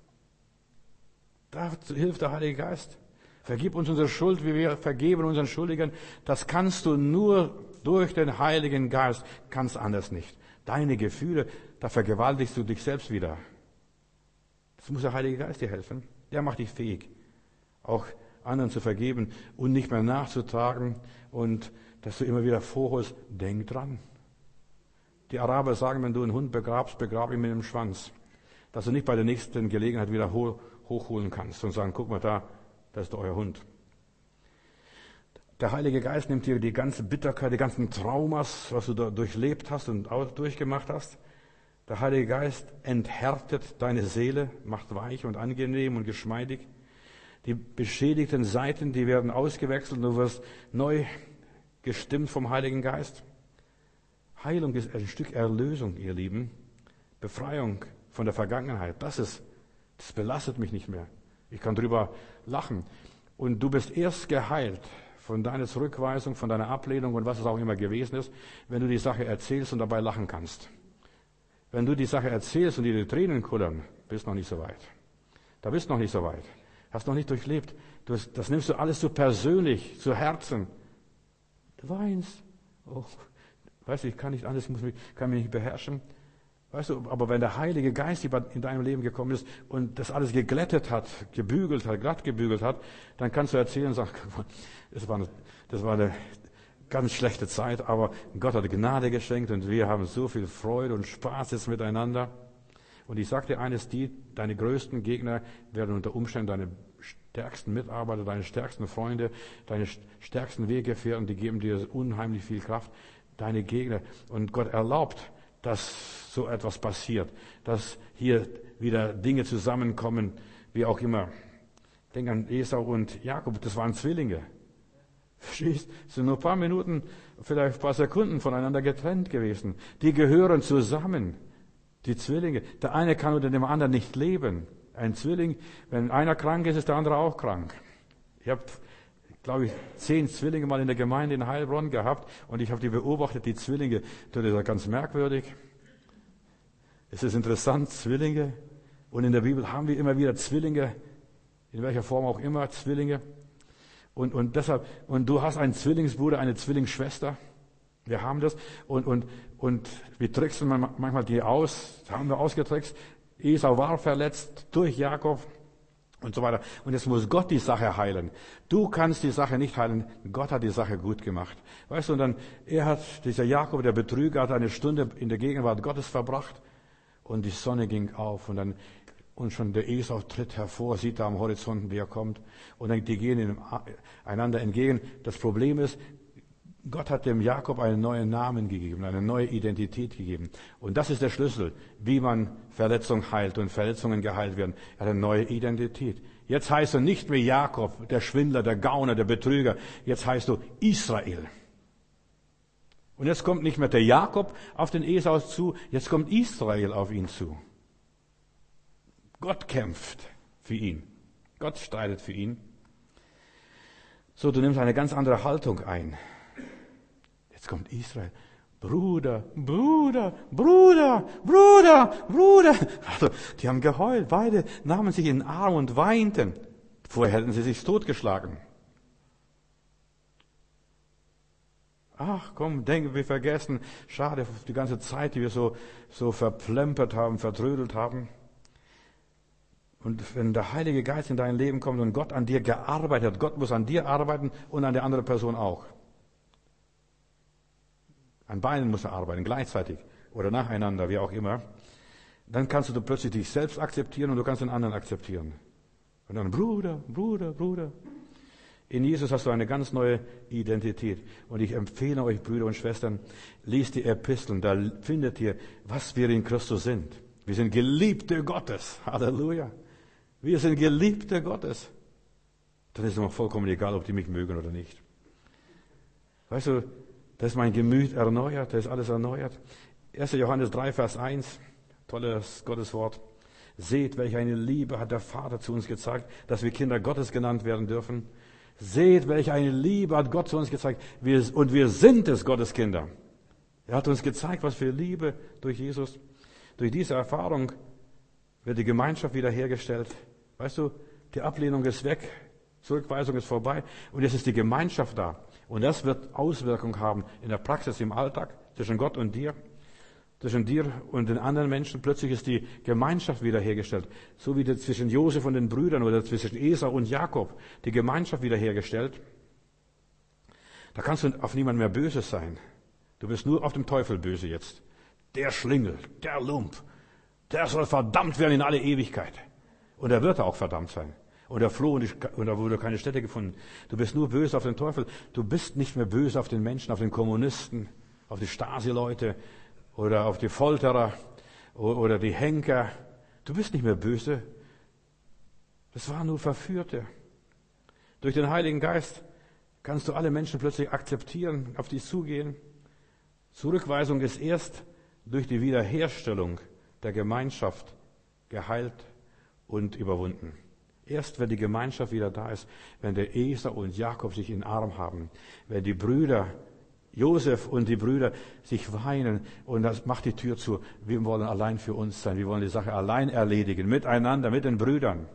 Da hilft der Heilige Geist. Vergib uns unsere Schuld, wie wir vergeben unseren Schuldigen. Das kannst du nur durch den Heiligen Geist, kannst anders nicht. Deine Gefühle, da vergewaltigst du dich selbst wieder. Das muss der Heilige Geist dir helfen. Der macht dich fähig, auch anderen zu vergeben und nicht mehr nachzutragen und dass du immer wieder vorholst, denk dran. Die Araber sagen, wenn du einen Hund begrabst, begrab ihn mit dem Schwanz. Dass du nicht bei der nächsten Gelegenheit wieder hochholen kannst und sagen, guck mal da, das ist euer Hund. Der Heilige Geist nimmt dir die ganze Bitterkeit, die ganzen Traumas, was du da durchlebt hast und auch durchgemacht hast. Der Heilige Geist enthärtet deine Seele, macht weich und angenehm und geschmeidig. Die beschädigten Seiten, die werden ausgewechselt und du wirst neu gestimmt vom Heiligen Geist. Heilung ist ein Stück Erlösung, ihr Lieben. Befreiung von der Vergangenheit. Das ist, das belastet mich nicht mehr. Ich kann drüber lachen. Und du bist erst geheilt von deiner Zurückweisung, von deiner Ablehnung und was es auch immer gewesen ist, wenn du die Sache erzählst und dabei lachen kannst. Wenn du die Sache erzählst und dir die Tränen kullern, bist noch nicht so weit. Da bist noch nicht so weit. Hast noch nicht durchlebt. Du, das nimmst du alles so persönlich, zu Herzen. Du weinst. Oh, weißt du, ich kann nicht anders, ich muss mich, kann mich nicht beherrschen. Weißt du, aber wenn der Heilige Geist in deinem Leben gekommen ist und das alles geglättet hat, gebügelt hat, glatt gebügelt hat, dann kannst du erzählen und sagen, das war eine, das war eine ganz schlechte Zeit, aber Gott hat Gnade geschenkt und wir haben so viel Freude und Spaß jetzt miteinander. Und ich sage dir eines, die, deine größten Gegner werden unter Umständen deine stärksten Mitarbeiter, deine stärksten Freunde, deine stärksten Weggefährten, die geben dir unheimlich viel Kraft, deine Gegner. Und Gott erlaubt, dass so etwas passiert, dass hier wieder Dinge zusammenkommen, wie auch immer. Denk an Esau und Jakob, das waren Zwillinge. Verstehst? Sind nur ein paar Minuten, vielleicht ein paar Sekunden voneinander getrennt gewesen. Die gehören zusammen, die Zwillinge. Der eine kann unter dem anderen nicht leben. Ein Zwilling, wenn einer krank ist, ist der andere auch krank. Ich habe, glaube ich, zehn Zwillinge mal in der Gemeinde in Heilbronn gehabt und ich habe die beobachtet, die Zwillinge. Das ist ja ganz merkwürdig. Es ist interessant, Zwillinge. Und in der Bibel haben wir immer wieder Zwillinge, in welcher Form auch immer, Zwillinge. Und, und deshalb, und du hast einen Zwillingsbruder, eine Zwillingsschwester. Wir haben das. Und, und, und wir tricksen manchmal die aus, das haben wir ausgetrickst. Esau war verletzt durch Jakob und so weiter. Und jetzt muss Gott die Sache heilen. Du kannst die Sache nicht heilen. Gott hat die Sache gut gemacht. Weißt du, und dann, er hat, dieser Jakob, der Betrüger, hat eine Stunde in der Gegenwart Gottes verbracht. Und die Sonne ging auf und dann, und schon der Esau tritt hervor, sieht da am Horizont, wie er kommt. Und dann, die gehen einander entgegen. Das Problem ist, Gott hat dem Jakob einen neuen Namen gegeben, eine neue Identität gegeben. Und das ist der Schlüssel, wie man Verletzungen heilt und Verletzungen geheilt werden. Er hat eine neue Identität. Jetzt heißt du nicht mehr Jakob, der Schwindler, der Gauner, der Betrüger. Jetzt heißt du Israel. Und jetzt kommt nicht mehr der Jakob auf den Esau zu, jetzt kommt Israel auf ihn zu. Gott kämpft für ihn. Gott streitet für ihn. So, du nimmst eine ganz andere Haltung ein. Jetzt kommt Israel. Bruder, Bruder, Bruder, Bruder, Bruder. Also, die haben geheult. Beide nahmen sich in den Arm und weinten. Vorher hätten sie sich totgeschlagen. Ach komm, denke, wir vergessen. Schade, die ganze Zeit, die wir so, so verplempert haben, vertrödelt haben. Und wenn der Heilige Geist in dein Leben kommt und Gott an dir gearbeitet hat, Gott muss an dir arbeiten und an der anderen Person auch. An beiden muss er arbeiten, gleichzeitig oder nacheinander, wie auch immer. Dann kannst du plötzlich dich selbst akzeptieren und du kannst den anderen akzeptieren. Und dann Bruder, Bruder, Bruder. In Jesus hast du eine ganz neue Identität. Und ich empfehle euch, Brüder und Schwestern, lest die Episteln, da findet ihr, was wir in Christus sind. Wir sind Geliebte Gottes. Halleluja. Wir sind Geliebte Gottes. Dann ist es mir vollkommen egal, ob die mich mögen oder nicht. Weißt du, da ist mein Gemüt erneuert, da ist alles erneuert. erster Johannes drei, Vers eins, tolles Gotteswort. Seht, welch eine Liebe hat der Vater zu uns gezeigt, dass wir Kinder Gottes genannt werden dürfen. Seht, welch eine Liebe hat Gott zu uns gezeigt. Wir, und wir sind es, Gottes Kinder. Er hat uns gezeigt, was für Liebe durch Jesus. Durch diese Erfahrung wird die Gemeinschaft wiederhergestellt. Weißt du, die Ablehnung ist weg, Zurückweisung ist vorbei und jetzt ist die Gemeinschaft da. Und das wird Auswirkungen haben in der Praxis, im Alltag, zwischen Gott und dir, zwischen dir und den anderen Menschen. Plötzlich ist die Gemeinschaft wiederhergestellt. So wie zwischen Josef und den Brüdern oder zwischen Esau und Jakob die Gemeinschaft wiederhergestellt. Da kannst du auf niemanden mehr böse sein. Du bist nur auf dem Teufel böse jetzt. Der Schlingel, der Lump, der soll verdammt werden in alle Ewigkeit. Und er wird auch verdammt sein. Und er floh und da wurde keine Stätte gefunden. Du bist nur böse auf den Teufel. Du bist nicht mehr böse auf den Menschen, auf den Kommunisten, auf die Stasi-Leute oder auf die Folterer oder die Henker. Du bist nicht mehr böse. Das waren nur Verführte. Durch den Heiligen Geist kannst du alle Menschen plötzlich akzeptieren, auf die zugehen. Zurückweisung ist erst durch die Wiederherstellung der Gemeinschaft geheilt und überwunden. Erst wenn die Gemeinschaft wieder da ist, wenn der Esau und Jakob sich in den Arm haben, wenn die Brüder, Josef und die Brüder sich weinen und das macht die Tür zu. Wir wollen allein für uns sein, wir wollen die Sache allein erledigen, miteinander, mit den Brüdern.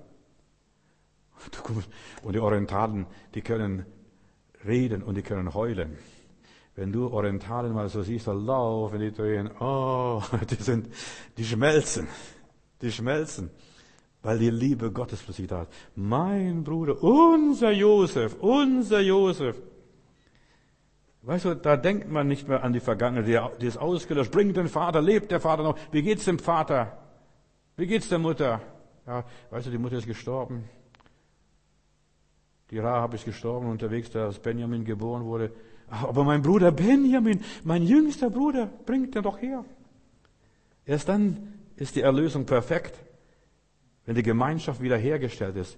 Und die Orientalen, die können reden und die können heulen. Wenn du Orientalen mal so siehst, da laufen die Tränen, oh, die sind, die schmelzen, die schmelzen. Weil die Liebe Gottes plötzlich da ist. Mein Bruder, unser Josef, unser Josef. Weißt du, da denkt man nicht mehr an die Vergangenheit, die ist ausgelöscht. Bringt den Vater, lebt der Vater noch? Wie geht's dem Vater? Wie geht's der Mutter? Ja, weißt du, die Mutter ist gestorben. Die Rahab ist gestorben unterwegs, da als Benjamin geboren wurde. Aber mein Bruder Benjamin, mein jüngster Bruder, bringt den doch her. Erst dann ist die Erlösung perfekt. Wenn die Gemeinschaft wiederhergestellt ist.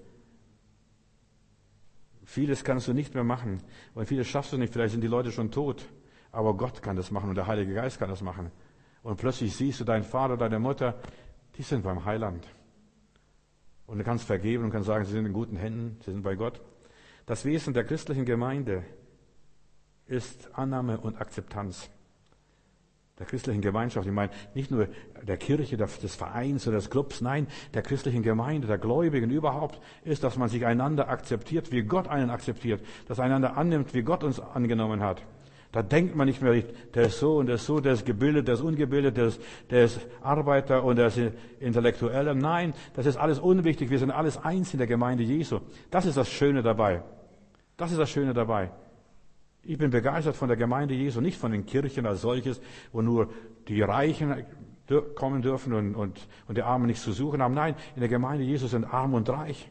Vieles kannst du nicht mehr machen. Und vieles schaffst du nicht. Vielleicht sind die Leute schon tot. Aber Gott kann das machen und der Heilige Geist kann das machen. Und plötzlich siehst du deinen Vater, deine Mutter, die sind beim Heiland. Und du kannst vergeben und kannst sagen, sie sind in guten Händen, sie sind bei Gott. Das Wesen der christlichen Gemeinde ist Annahme und Akzeptanz. Der christlichen Gemeinschaft, ich meine, nicht nur der Kirche, des Vereins oder des Clubs, nein, der christlichen Gemeinde, der Gläubigen überhaupt, ist, dass man sich einander akzeptiert, wie Gott einen akzeptiert, dass einander annimmt, wie Gott uns angenommen hat. Da denkt man nicht mehr, der ist so und der ist so, der ist gebildet, der ist ungebildet, der ist, der ist Arbeiter und der ist Intellektueller. Nein, das ist alles unwichtig, wir sind alles eins in der Gemeinde Jesu. Das ist das Schöne dabei. Das ist das Schöne dabei. Ich bin begeistert von der Gemeinde Jesu, nicht von den Kirchen als solches, wo nur die Reichen kommen dürfen und, und, und die Armen nichts zu suchen haben. Nein, in der Gemeinde Jesu sind arm und reich.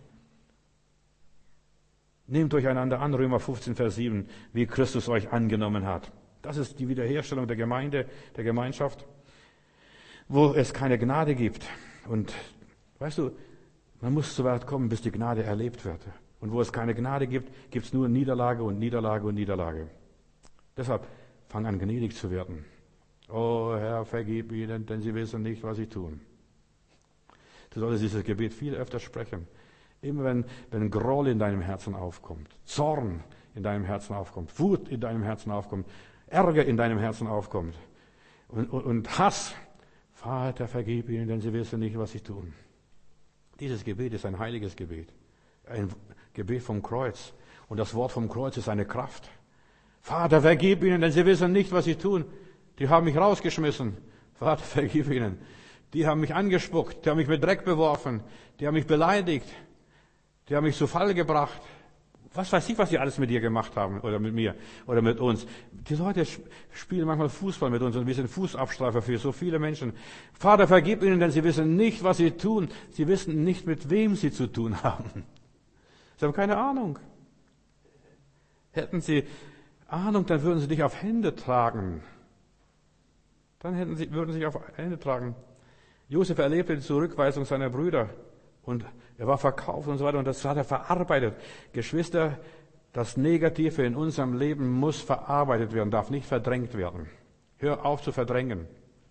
Nehmt euch einander an, Römer fünfzehn, Vers sieben, wie Christus euch angenommen hat. Das ist die Wiederherstellung der Gemeinde, der Gemeinschaft, wo es keine Gnade gibt. Und weißt du, man muss so weit kommen, bis die Gnade erlebt wird. Und wo es keine Gnade gibt, gibt es nur Niederlage und Niederlage und Niederlage. Deshalb fang an, gnädig zu werden. Oh Herr, vergib ihnen, denn sie wissen nicht, was sie tun. Du solltest dieses Gebet viel öfter sprechen. Immer wenn, wenn Groll in deinem Herzen aufkommt, Zorn in deinem Herzen aufkommt, Wut in deinem Herzen aufkommt, Ärger in deinem Herzen aufkommt und, und, und Hass. Vater, vergib ihnen, denn sie wissen nicht, was sie tun. Dieses Gebet ist ein heiliges Gebet. Ein Gebet vom Kreuz. Und das Wort vom Kreuz ist eine Kraft. Vater, vergib ihnen, denn sie wissen nicht, was sie tun. Die haben mich rausgeschmissen. Vater, vergib ihnen. Die haben mich angespuckt. Die haben mich mit Dreck beworfen. Die haben mich beleidigt. Die haben mich zu Fall gebracht. Was weiß ich, was die alles mit dir gemacht haben oder mit mir oder mit uns. Die Leute spielen manchmal Fußball mit uns und wir sind Fußabstreifer für so viele Menschen. Vater, vergib ihnen, denn sie wissen nicht, was sie tun. Sie wissen nicht, mit wem sie zu tun haben. Sie haben keine Ahnung. Hätten sie Ahnung, dann würden sie dich auf Hände tragen. Dann hätten sie, würden sie dich auf Hände tragen. Josef erlebte die Zurückweisung seiner Brüder und er war verkauft und so weiter und das hat er verarbeitet. Geschwister, das Negative in unserem Leben muss verarbeitet werden, darf nicht verdrängt werden. Hör auf zu verdrängen.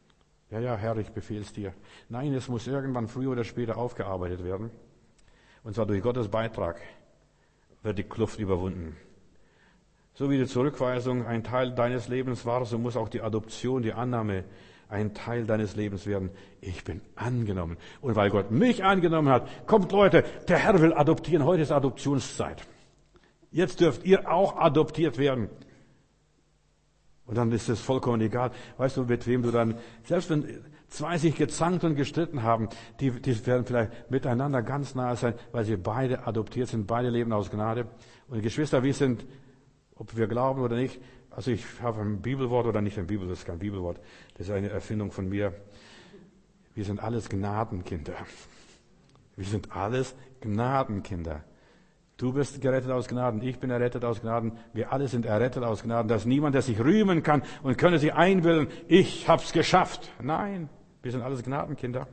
Ja, ja, Herr, ich befehle es dir. Nein, es muss irgendwann früher oder später aufgearbeitet werden. Und zwar durch Gottes Beitrag wird die Kluft überwunden. So wie die Zurückweisung ein Teil deines Lebens war, so muss auch die Adoption, die Annahme ein Teil deines Lebens werden. Ich bin angenommen. Und weil Gott mich angenommen hat, kommt Leute, der Herr will adoptieren. Heute ist Adoptionszeit. Jetzt dürft ihr auch adoptiert werden. Und dann ist es vollkommen egal. Weißt du, mit wem du dann, selbst wenn zwei sich gezankt und gestritten haben, die, die werden vielleicht miteinander ganz nahe sein, weil sie beide adoptiert sind, beide leben aus Gnade. Und Geschwister, wir sind, ob wir glauben oder nicht, also ich habe ein Bibelwort oder nicht ein Bibelwort, das ist kein Bibelwort, das ist eine Erfindung von mir. Wir sind alles Gnadenkinder. Wir sind alles Gnadenkinder. Du bist gerettet aus Gnaden, ich bin errettet aus Gnaden, wir alle sind errettet aus Gnaden, dass niemand, der sich rühmen kann und könne sich einbilden, ich hab's geschafft. Nein, wir sind alles Gnadenkinder.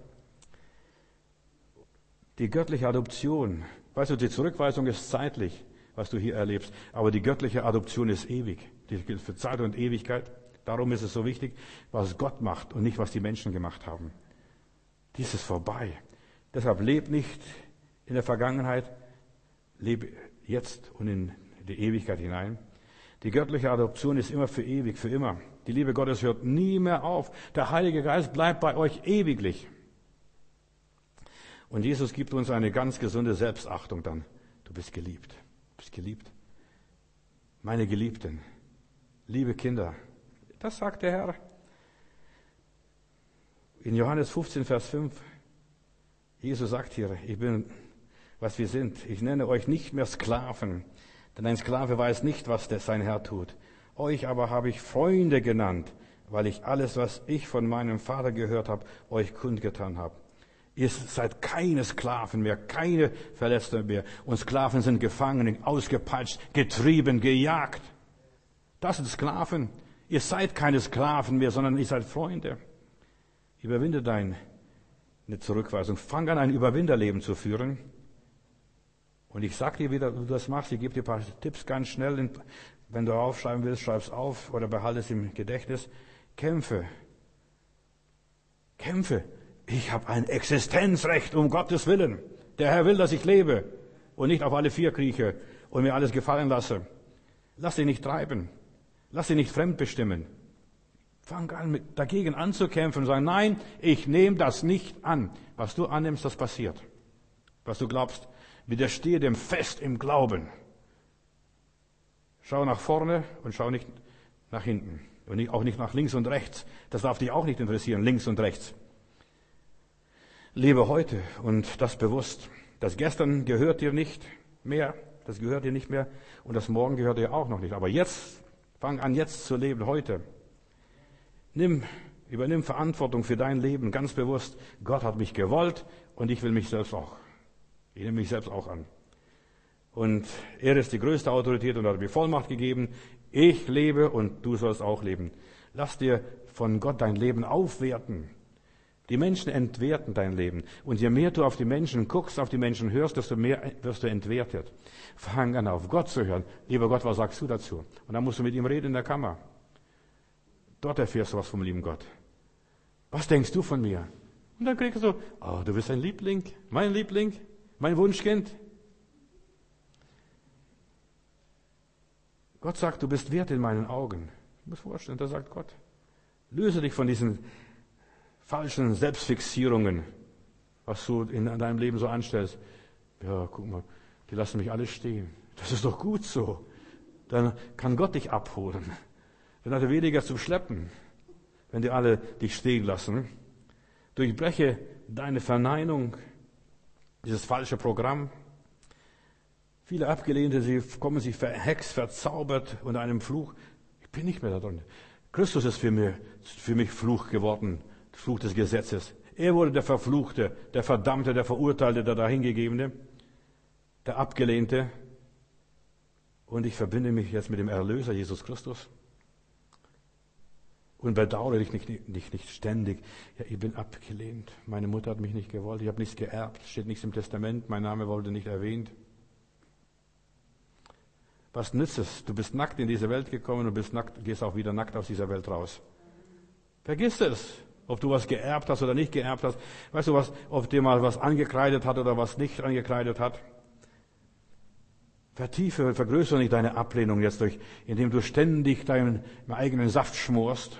Die göttliche Adoption, weißt du, die Zurückweisung ist zeitlich, was du hier erlebst, aber die göttliche Adoption ist ewig. Die gilt für Zeit und Ewigkeit. Darum ist es so wichtig, was Gott macht und nicht, was die Menschen gemacht haben. Dies ist vorbei. Deshalb leb nicht in der Vergangenheit, lebe jetzt und in die Ewigkeit hinein. Die göttliche Adoption ist immer für ewig, für immer. Die Liebe Gottes hört nie mehr auf. Der Heilige Geist bleibt bei euch ewiglich. Und Jesus gibt uns eine ganz gesunde Selbstachtung dann. Du bist geliebt. Du bist geliebt. Meine Geliebten, liebe Kinder, das sagt der Herr. In Johannes fünfzehn, Vers fünf, Jesus sagt hier, ich bin was wir sind. Ich nenne euch nicht mehr Sklaven, denn ein Sklave weiß nicht, was sein Herr tut. Euch aber habe ich Freunde genannt, weil ich alles, was ich von meinem Vater gehört habe, euch kundgetan habe. Ihr seid keine Sklaven mehr, keine Verletzte mehr. Und Sklaven sind gefangen, ausgepeitscht, getrieben, gejagt. Das sind Sklaven. Ihr seid keine Sklaven mehr, sondern ihr seid Freunde. Überwinde deine Zurückweisung. Fang an, ein Überwinderleben zu führen. Und ich sag dir, wie du das machst. Ich gebe dir ein paar Tipps ganz schnell. Wenn du aufschreiben willst, schreib's auf oder behalte es im Gedächtnis. Kämpfe. Kämpfe. Ich habe ein Existenzrecht, um Gottes Willen. Der Herr will, dass ich lebe und nicht auf alle vier krieche und mir alles gefallen lasse. Lass dich nicht treiben. Lass dich nicht fremdbestimmen. Fang an, mit, dagegen anzukämpfen und sagen, nein, ich nehme das nicht an. Was du annimmst, das passiert. Was du glaubst, widerstehe dem fest im Glauben. Schau nach vorne und schau nicht nach hinten. Und nicht, auch nicht nach links und rechts. Das darf dich auch nicht interessieren, links und rechts. Lebe heute und das bewusst. Das Gestern gehört dir nicht mehr, das gehört dir nicht mehr und das Morgen gehört dir auch noch nicht. Aber jetzt, fang an jetzt zu leben, heute. Nimm, übernimm Verantwortung für dein Leben, ganz bewusst. Gott hat mich gewollt und ich will mich selbst auch. Ich nehme mich selbst auch an. Und er ist die größte Autorität und hat mir Vollmacht gegeben. Ich lebe und du sollst auch leben. Lass dir von Gott dein Leben aufwerten. Die Menschen entwerten dein Leben. Und je mehr du auf die Menschen guckst, auf die Menschen hörst, desto mehr wirst du entwertet. Fang an, auf Gott zu hören. Lieber Gott, was sagst du dazu? Und dann musst du mit ihm reden in der Kammer. Dort erfährst du was vom lieben Gott. Was denkst du von mir? Und dann kriegst du, oh, du bist ein Liebling, mein Liebling, mein Wunschkind. Gott sagt, du bist wert in meinen Augen. Du musst vorstellen, da sagt Gott, löse dich von diesen falschen Selbstfixierungen, was du in deinem Leben so anstellst. Ja, guck mal, die lassen mich alle stehen. Das ist doch gut so. Dann kann Gott dich abholen. Dann hat er weniger zu schleppen, wenn die alle dich stehen lassen. Durchbreche deine Verneinung, dieses falsche Programm. Viele Abgelehnte, sie kommen sich verhext, verzaubert unter einem Fluch. Ich bin nicht mehr da drin. Christus ist für mich, für mich Fluch geworden. Fluch des Gesetzes. Er wurde der Verfluchte, der Verdammte, der Verurteilte, der Dahingegebene, der Abgelehnte. Und ich verbinde mich jetzt mit dem Erlöser Jesus Christus. Und bedauere dich nicht, nicht, nicht ständig. Ja, ich bin abgelehnt. Meine Mutter hat mich nicht gewollt. Ich habe nichts geerbt. Steht nichts im Testament. Mein Name wurde nicht erwähnt. Was nützt es? Du bist nackt in diese Welt gekommen und bist nackt, gehst auch wieder nackt aus dieser Welt raus. Vergiss es. Ob du was geerbt hast oder nicht geerbt hast. Weißt du was, ob dir mal was angekreidet hat oder was nicht angekreidet hat? Vertiefe, vergrößere nicht deine Ablehnung jetzt durch, indem du ständig deinen eigenen Saft schmorst.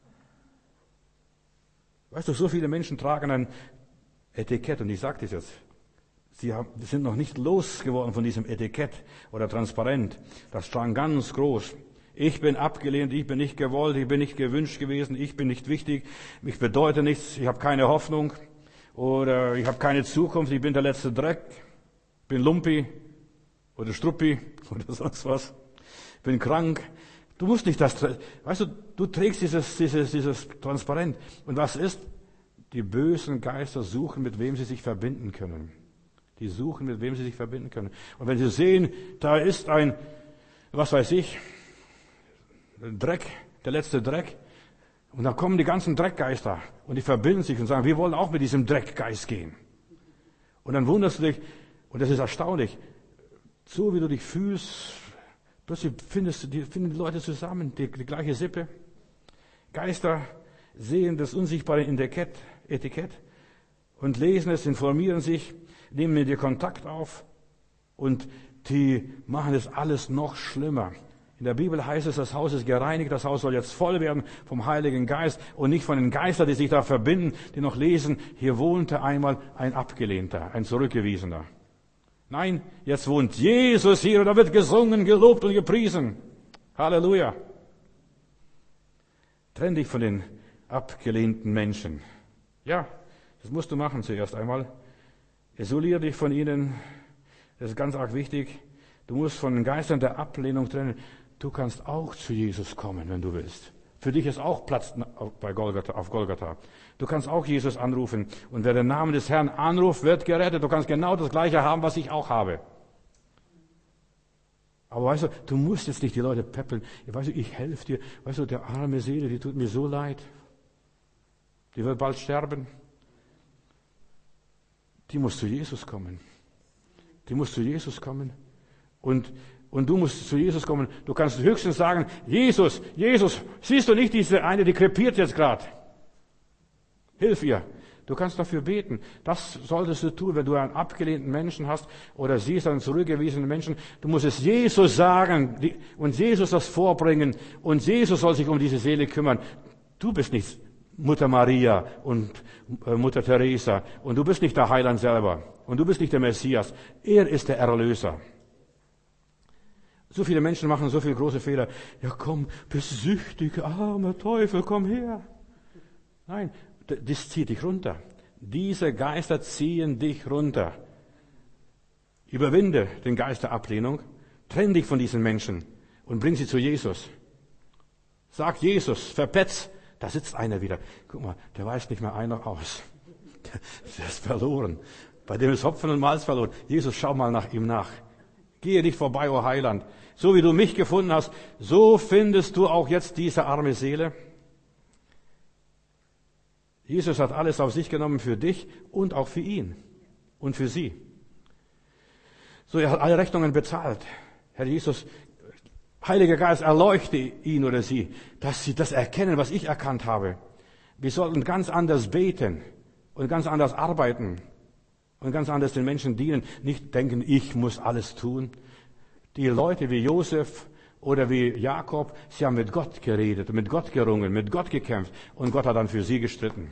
Weißt du, so viele Menschen tragen ein Etikett, und ich sage das jetzt. Sie haben, sind noch nicht losgeworden von diesem Etikett oder Transparent. Das stand ganz groß. Ich bin abgelehnt, ich bin nicht gewollt, ich bin nicht gewünscht gewesen, ich bin nicht wichtig, ich bedeute nichts, ich habe keine Hoffnung oder ich habe keine Zukunft, ich bin der letzte Dreck, bin Lumpi oder Struppi oder sonst was, bin krank. Du musst nicht das, weißt du, du trägst dieses, dieses, dieses Transparent. Und was ist? Die bösen Geister suchen, mit wem sie sich verbinden können. Die suchen, mit wem sie sich verbinden können. Und wenn sie sehen, da ist ein, was weiß ich, Dreck, der letzte Dreck. Und dann kommen die ganzen Dreckgeister und die verbinden sich und sagen, wir wollen auch mit diesem Dreckgeist gehen. Und dann wunderst du dich, und das ist erstaunlich, so wie du dich fühlst, plötzlich findest du, die, finden die Leute zusammen, die, die gleiche Sippe. Geister sehen das unsichtbare Etikett, Etikett und lesen es, informieren sich, nehmen mit dir Kontakt auf und die machen es alles noch schlimmer. In der Bibel heißt es, das Haus ist gereinigt, das Haus soll jetzt voll werden vom Heiligen Geist und nicht von den Geistern, die sich da verbinden, die noch lesen, hier wohnte einmal ein Abgelehnter, ein Zurückgewiesener. Nein, jetzt wohnt Jesus hier und da wird gesungen, gelobt und gepriesen. Halleluja. Trenn dich von den abgelehnten Menschen. Ja, das musst du machen zuerst einmal. Isoliere dich von ihnen. Das ist ganz arg wichtig. Du musst von den Geistern der Ablehnung trennen. Du kannst auch zu Jesus kommen, wenn du willst. Für dich ist auch Platz bei Golgatha, auf Golgatha. Du kannst auch Jesus anrufen. Und wer den Namen des Herrn anruft, wird gerettet. Du kannst genau das Gleiche haben, was ich auch habe. Aber weißt du, du musst jetzt nicht die Leute peppeln. Weißt du, ich helfe dir. Weißt du, der arme Seele, die tut mir so leid. Die wird bald sterben. Die muss zu Jesus kommen. Die muss zu Jesus kommen. Und, und du musst zu Jesus kommen. Du kannst höchstens sagen, Jesus, Jesus, siehst du nicht diese eine, die krepiert jetzt gerade? Hilf ihr. Du kannst dafür beten. Das solltest du tun, wenn du einen abgelehnten Menschen hast oder siehst einen zurückgewiesenen Menschen. Du musst es Jesus sagen und Jesus das vorbringen und Jesus soll sich um diese Seele kümmern. Du bist nicht Mutter Maria und Mutter Teresa und du bist nicht der Heiland selber und du bist nicht der Messias. Er ist der Erlöser. So viele Menschen machen so viele große Fehler. Ja komm, bist süchtig, armer Teufel, komm her. Nein, das zieht dich runter. Diese Geister ziehen dich runter. Überwinde den Geist der Ablehnung, trenn dich von diesen Menschen und bring sie zu Jesus. Sag Jesus, verpetz, da sitzt einer wieder. Guck mal, der weiß nicht mehr ein noch aus. Der ist verloren. Bei dem ist Hopfen und Malz verloren. Jesus, schau mal nach ihm nach. Gehe nicht vorbei, o Heiland. So wie du mich gefunden hast, so findest du auch jetzt diese arme Seele. Jesus hat alles auf sich genommen für dich und auch für ihn und für sie. So, er hat alle Rechnungen bezahlt. Herr Jesus, Heiliger Geist, erleuchte ihn oder sie, dass sie das erkennen, was ich erkannt habe. Wir sollten ganz anders beten und ganz anders arbeiten und ganz anders den Menschen dienen. Nicht denken, ich muss alles tun. Die Leute wie Josef oder wie Jakob, sie haben mit Gott geredet, mit Gott gerungen, mit Gott gekämpft und Gott hat dann für sie gestritten.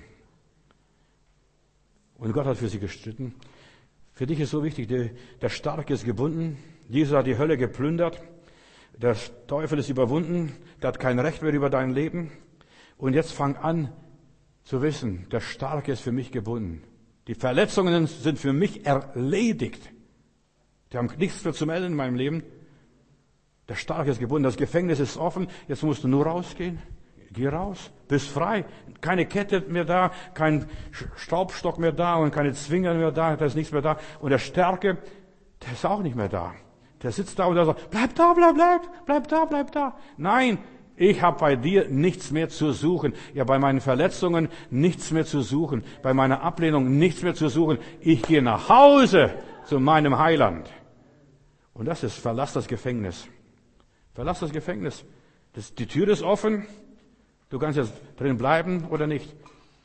Und Gott hat für sie gestritten. Für dich ist so wichtig, der, der Starke ist gebunden. Jesus hat die Hölle geplündert. Der Teufel ist überwunden. Der hat kein Recht mehr über dein Leben. Und jetzt fang an zu wissen, der Starke ist für mich gebunden. Die Verletzungen sind für mich erledigt. Die haben nichts mehr zu melden in meinem Leben. Der Starke ist gebunden. Das Gefängnis ist offen. Jetzt musst du nur rausgehen. Geh raus. Bist frei. Keine Kette mehr da. Kein Staubstock mehr da. Und keine Zwinger mehr da. Da ist nichts mehr da. Und der Starke, der ist auch nicht mehr da. Der sitzt da und der sagt, bleib da, bleib, bleib, bleib da, bleib da. Nein, ich habe bei dir nichts mehr zu suchen. Ja, bei meinen Verletzungen nichts mehr zu suchen. Bei meiner Ablehnung nichts mehr zu suchen. Ich gehe nach Hause zu meinem Heiland. Und das ist, verlass das Gefängnis. Verlass das Gefängnis. Das, die Tür ist offen. Du kannst jetzt drin bleiben oder nicht.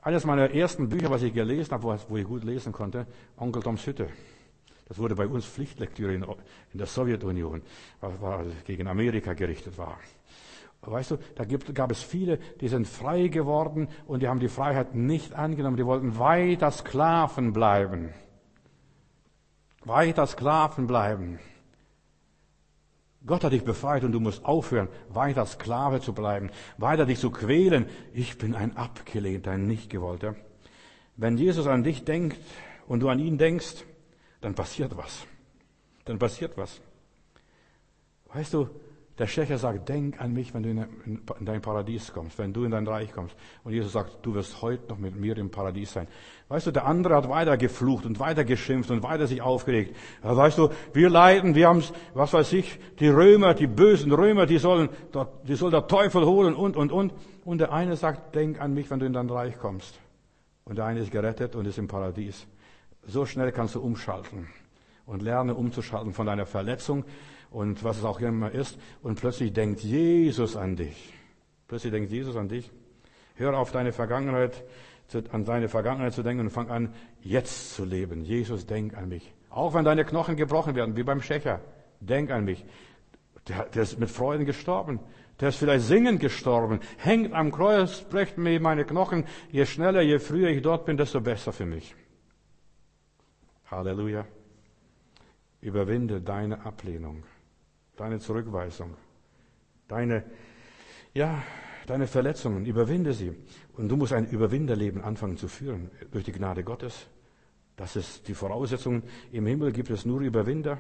Eines meiner ersten Bücher, was ich gelesen habe, wo ich gut lesen konnte, Onkel Toms Hütte. Das wurde bei uns Pflichtlektüre in, in der Sowjetunion, was war, gegen Amerika gerichtet war. Weißt du, da gibt, gab es viele, die sind frei geworden und die haben die Freiheit nicht angenommen. Die wollten weiter Sklaven bleiben. Weiter Sklaven bleiben. Gott hat dich befreit und du musst aufhören, weiter Sklave zu bleiben, weiter dich zu quälen. Ich bin ein Abgelehnter, ein Nicht-Gewollter. Wenn Jesus an dich denkt und du an ihn denkst, dann passiert was. Dann passiert was. Weißt du, der Schächer sagt, denk an mich, wenn du in dein Paradies kommst, wenn du in dein Reich kommst. Und Jesus sagt, du wirst heute noch mit mir im Paradies sein. Weißt du, der andere hat weiter geflucht und weiter geschimpft und weiter sich aufgeregt. Ja, weißt du, wir leiden, wir haben, was weiß ich, die Römer, die bösen Römer, die sollen, die soll der Teufel holen und, und, und. Und der eine sagt, denk an mich, wenn du in dein Reich kommst. Und der eine ist gerettet und ist im Paradies. So schnell kannst du umschalten und lerne umzuschalten von deiner Verletzung und was es auch immer ist. Und plötzlich denkt Jesus an dich. Plötzlich denkt Jesus an dich. Hör auf deine Vergangenheit, an deine Vergangenheit zu denken und fang an, jetzt zu leben. Jesus, denk an mich. Auch wenn deine Knochen gebrochen werden, wie beim Schächer. Denk an mich. Der, der ist mit Freuden gestorben. Der ist vielleicht singend gestorben. Hängt am Kreuz, bricht mir meine Knochen. Je schneller, je früher ich dort bin, desto besser für mich. Halleluja. Überwinde deine Ablehnung, deine Zurückweisung, deine, ja, deine Verletzungen, überwinde sie. Und du musst ein Überwinderleben anfangen zu führen, durch die Gnade Gottes. Das ist die Voraussetzung. Im Himmel gibt es nur Überwinder.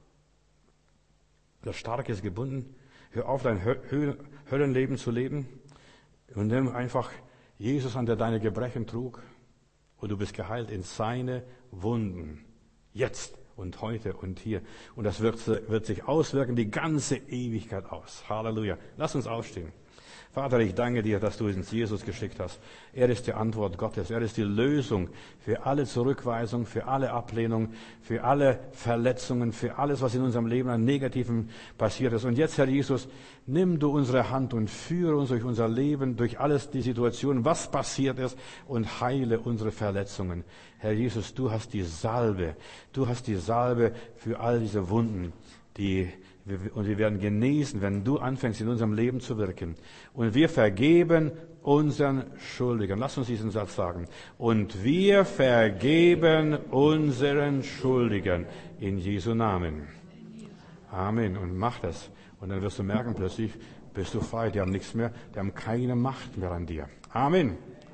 Das Starke ist gebunden. Hör auf, dein Höllenleben zu leben und nimm einfach Jesus an, der deine Gebrechen trug. Und du bist geheilt in seine Wunden. Jetzt und heute und hier. Und das wird, wird sich auswirken die ganze Ewigkeit aus. Halleluja. Lass uns aufstehen. Vater, ich danke dir, dass du uns Jesus geschickt hast. Er ist die Antwort Gottes. Er ist die Lösung für alle Zurückweisung, für alle Ablehnung, für alle Verletzungen, für alles, was in unserem Leben an Negativen passiert ist. Und jetzt, Herr Jesus, nimm du unsere Hand und führe uns durch unser Leben, durch alles die Situation, was passiert ist, und heile unsere Verletzungen. Herr Jesus, du hast die Salbe. Du hast die Salbe für all diese Wunden, die und wir werden genesen, wenn du anfängst, in unserem Leben zu wirken. Und wir vergeben unseren Schuldigen. Lass uns diesen Satz sagen. Und wir vergeben unseren Schuldigen in Jesu Namen. Amen. Und mach das. Und dann wirst du merken, plötzlich bist du frei. Die haben nichts mehr, die haben keine Macht mehr an dir. Amen.